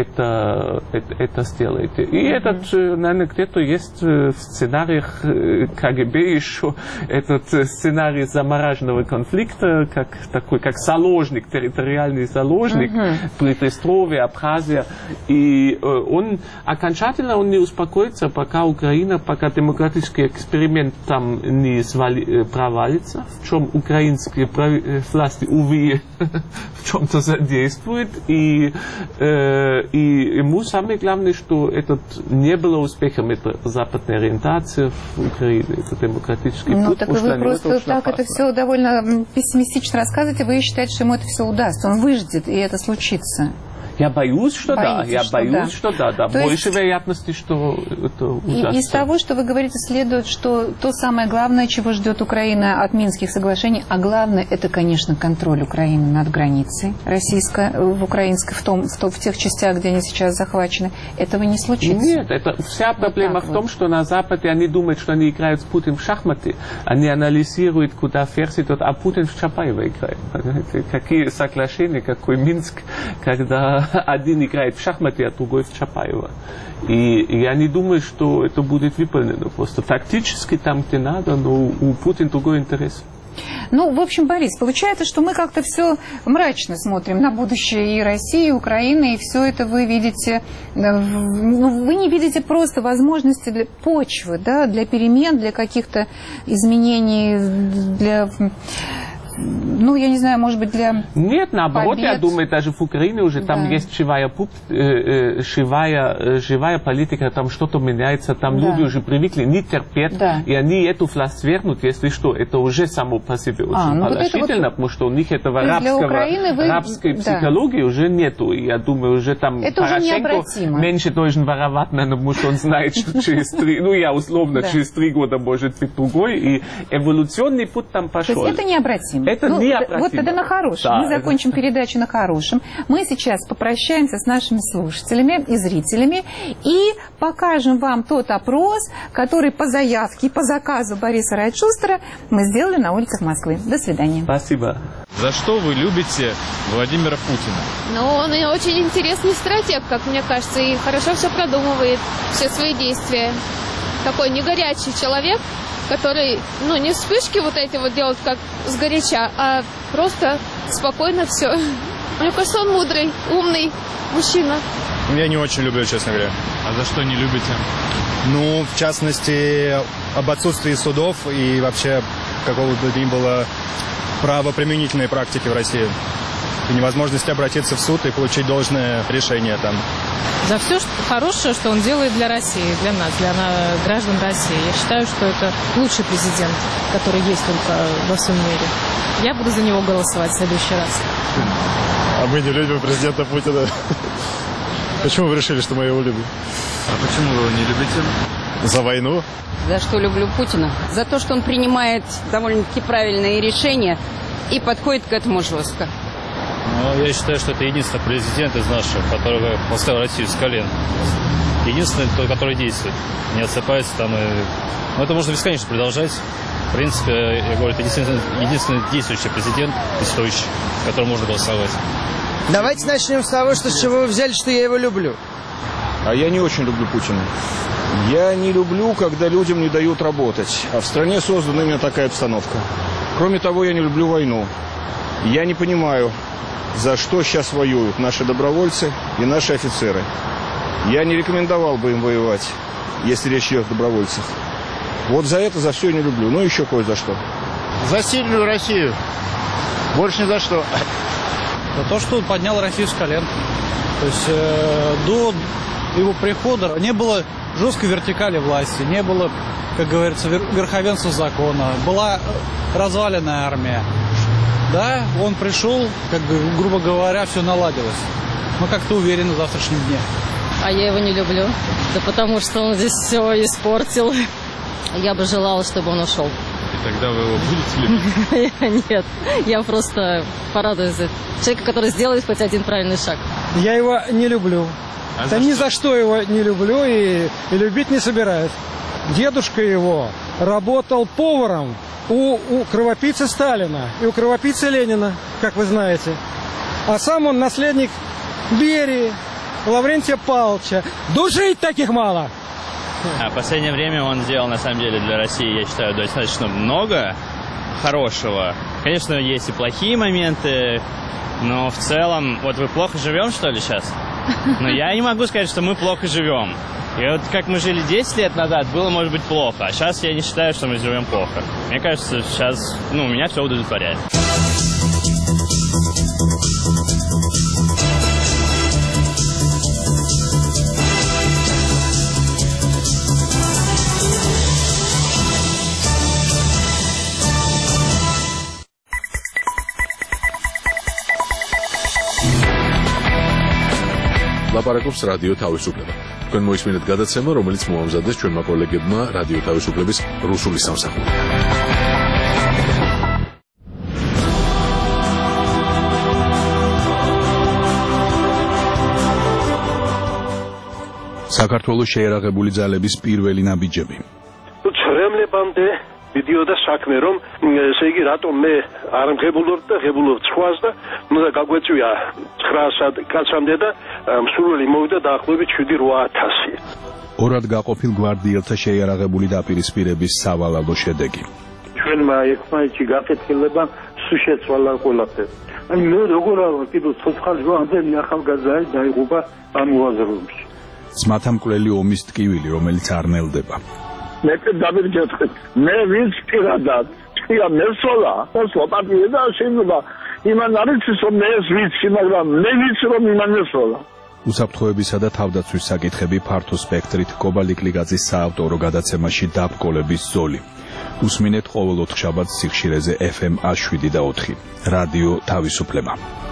это сделайте. И этот, наверное, где-то есть в сценариях КГБ еще этот сценарий замороженного конфликта, как такой, как заложник, территориальный заложник, Приднестровье, Абхазия. И он окончательно он не успокоится, пока Украина, пока демократический эксперимент там не провалится, в чем украинские власти, увы, в чем-то задействуют. И ему самое главное, что это не было успехом, это западная ориентация в Украине, это демократический путь. Ну, так вы просто так это все довольно пессимистично рассказываете, вы считаете, что ему это все удастся, он выждет, и это случится. Я боюсь, что да. Я боюсь, что да. Больше есть, вероятности, что это удастся. Из того, что вы говорите, следует, что то самое главное, чего ждет Украина от Минских соглашений, а главное, это, конечно, контроль Украины над границей российской, в тех частях, где они сейчас захвачены. Этого не случится. Нет, это вся проблема в том, что на Западе они думают, что они играют с Путиным в шахматы. Они анализируют, куда ферзь идет, а Путин в Чапаева играет. Какие соглашения, какой Минск, когда один играет в шахматы, а другой в Чапаева. И я не думаю, что это будет выполнено. Просто тактически там, где надо, но у Путина другой интерес. Ну, в общем, Борис, получается, что мы как-то все мрачно смотрим на будущее и России, и Украины, и все это вы видите, вы не видите просто возможности для почвы, да, для перемен, для каких-то изменений, для... Ну, я не знаю, может быть, для Нет, наоборот, побед. Я думаю, даже в Украине уже там есть живая политика, там что-то меняется, там люди уже привыкли, не терпеть, и они эту власть вернут, если что, это уже само по себе очень положительно, потому что у них этого рабской психологии уже нету, и я думаю, уже там это Порошенко меньше должен воровать, наверное, потому что он знает, что через 3, ну, я условно, через 3 года может быть другой, и эволюционный путь там пошел. То есть это необратимо. Это необратимо. Вот тогда на хорошем. Да, мы закончим передачу на хорошем. Мы сейчас попрощаемся с нашими слушателями и зрителями и покажем вам тот опрос, который по заявке, по заказу Бориса Райтшустера мы сделали на улицах Москвы. До свидания. Спасибо. За что вы любите Владимира Путина? Ну, он очень интересный стратег, как мне кажется, и хорошо все продумывает, все свои действия. Такой не горячий человек, который, ну, не вспышки вот эти вот делает, как сгоряча, а просто спокойно все. Мне кажется, он мудрый, умный мужчина. Я не очень люблю, честно говоря. А за что не любите? Ну, в частности, об отсутствии судов и вообще какого-то ни было правоприменительной практики в России. И невозможности обратиться в суд и получить должное решение там. За все хорошее, что он делает для России, для нас, для граждан России. Я считаю, что это лучший президент, который есть только во всем мире. Я буду за него голосовать в следующий раз. А мы не любим президента Путина. Почему вы решили, что мы его любим? А почему вы его не любите? За войну. За что люблю Путина? За то, что он принимает довольно-таки правильные решения и подходит к этому жестко. Ну, я считаю, что это единственный президент из наших, который поставил Россию с колен. Единственный, тот, который действует. Не отсыпается там. Но это можно бесконечно продолжать. В принципе, я говорю, это единственный действующий президент, действующий, которому можно голосовать. Давайте начнем с того, с чего вы взяли, что я его люблю. А я не очень люблю Путина. Я не люблю, когда людям не дают работать. А в стране создана именно такая обстановка. Кроме того, я не люблю войну. Я не понимаю, за что сейчас воюют наши добровольцы и наши офицеры. Я не рекомендовал бы им воевать, если речь идет о добровольцах. Вот за это, за все я не люблю. Ну, еще кое-за что. За сильную Россию. Больше ни за что. За то, что он поднял Россию с колен. То есть до его прихода не было жесткой вертикали власти, не было, как говорится, верховенства закона. Была разваленная армия. Да, он пришел, как бы, грубо говоря, все наладилось. Мы как-то уверены в завтрашнем дне. А я его не люблю. Да потому что он здесь все испортил. Я бы желала, чтобы он ушел. И тогда вы его будете любить? Нет, я просто порадуюсь за человека, который сделает хоть один правильный шаг. Я его не люблю. Да ни за что его не люблю и любить не собираюсь. Дедушка его работал поваром у кровопийцы Сталина и у кровопийцы Ленина, как вы знаете. А сам он наследник Берии, Лаврентия Павловича. Душить таких мало! А в последнее время он сделал, на самом деле, для России, я считаю, достаточно много хорошего. Конечно, есть и плохие моменты, но в целом... Вот вы плохо живем, что ли, сейчас? Но я не могу сказать, что мы плохо живем. И вот как мы жили 10 лет назад, было, может быть, плохо. А сейчас я не считаю, что мы живем плохо. Мне кажется, сейчас, меня все удовлетворяет. ლაპარაკობს რადიო თავისუფლება. თქვენ მოისმინეთ გადაცემა, რომელიც მოამზადეს ჩვენმა კოლეგებმა რადიო თავისუფლების რუსული სამსახური. საქართველოს შეერაღებული ძალების პირველი ნაბიჯები. ცრემლებამდე მიდიოდა საქმე, რომ ესე იგი რატომ მე არ მღებულობ და ღებულობ სხვას და უნდა გაგვეწვია 900 კაცამდე და მსურველი მოვიდა დაახლოებით 7-8000. ორად გაყოფილ გვარდიელთა შეიარაღებული დაპირისპირების სავალალო შედეგი. ჩვენმა ერთმანეთში გაკეთილება სულ შეცვალა ყველაფერი. აი მე როგორ არა კიდევ ცოცხალი ამდენი ახალგაზრდა დაიღუპა ამ უაზროებში. ძმათამკვლელი ომის ტკივილი, რომელიც არ ნელდება. მე დავირჯეთხეთ მე ვინც პირადად ჭია მესოლა ოსლო პარტია და შეიძლება იმან არის რომ მე ვიცი მაგრამ მე ვიცი რომ იმან მესოლა უსაფრთხოებისა და თავდაცვის საკითხები ფართო სპექტრით კობალიკლიგაძის საავტორო გადაცემაში დაბკოლების ზოლი უსმინეთ ყოველ ოთხშაბათს სიხშირეზე FM 107 და 4 რადიო თავისუფლება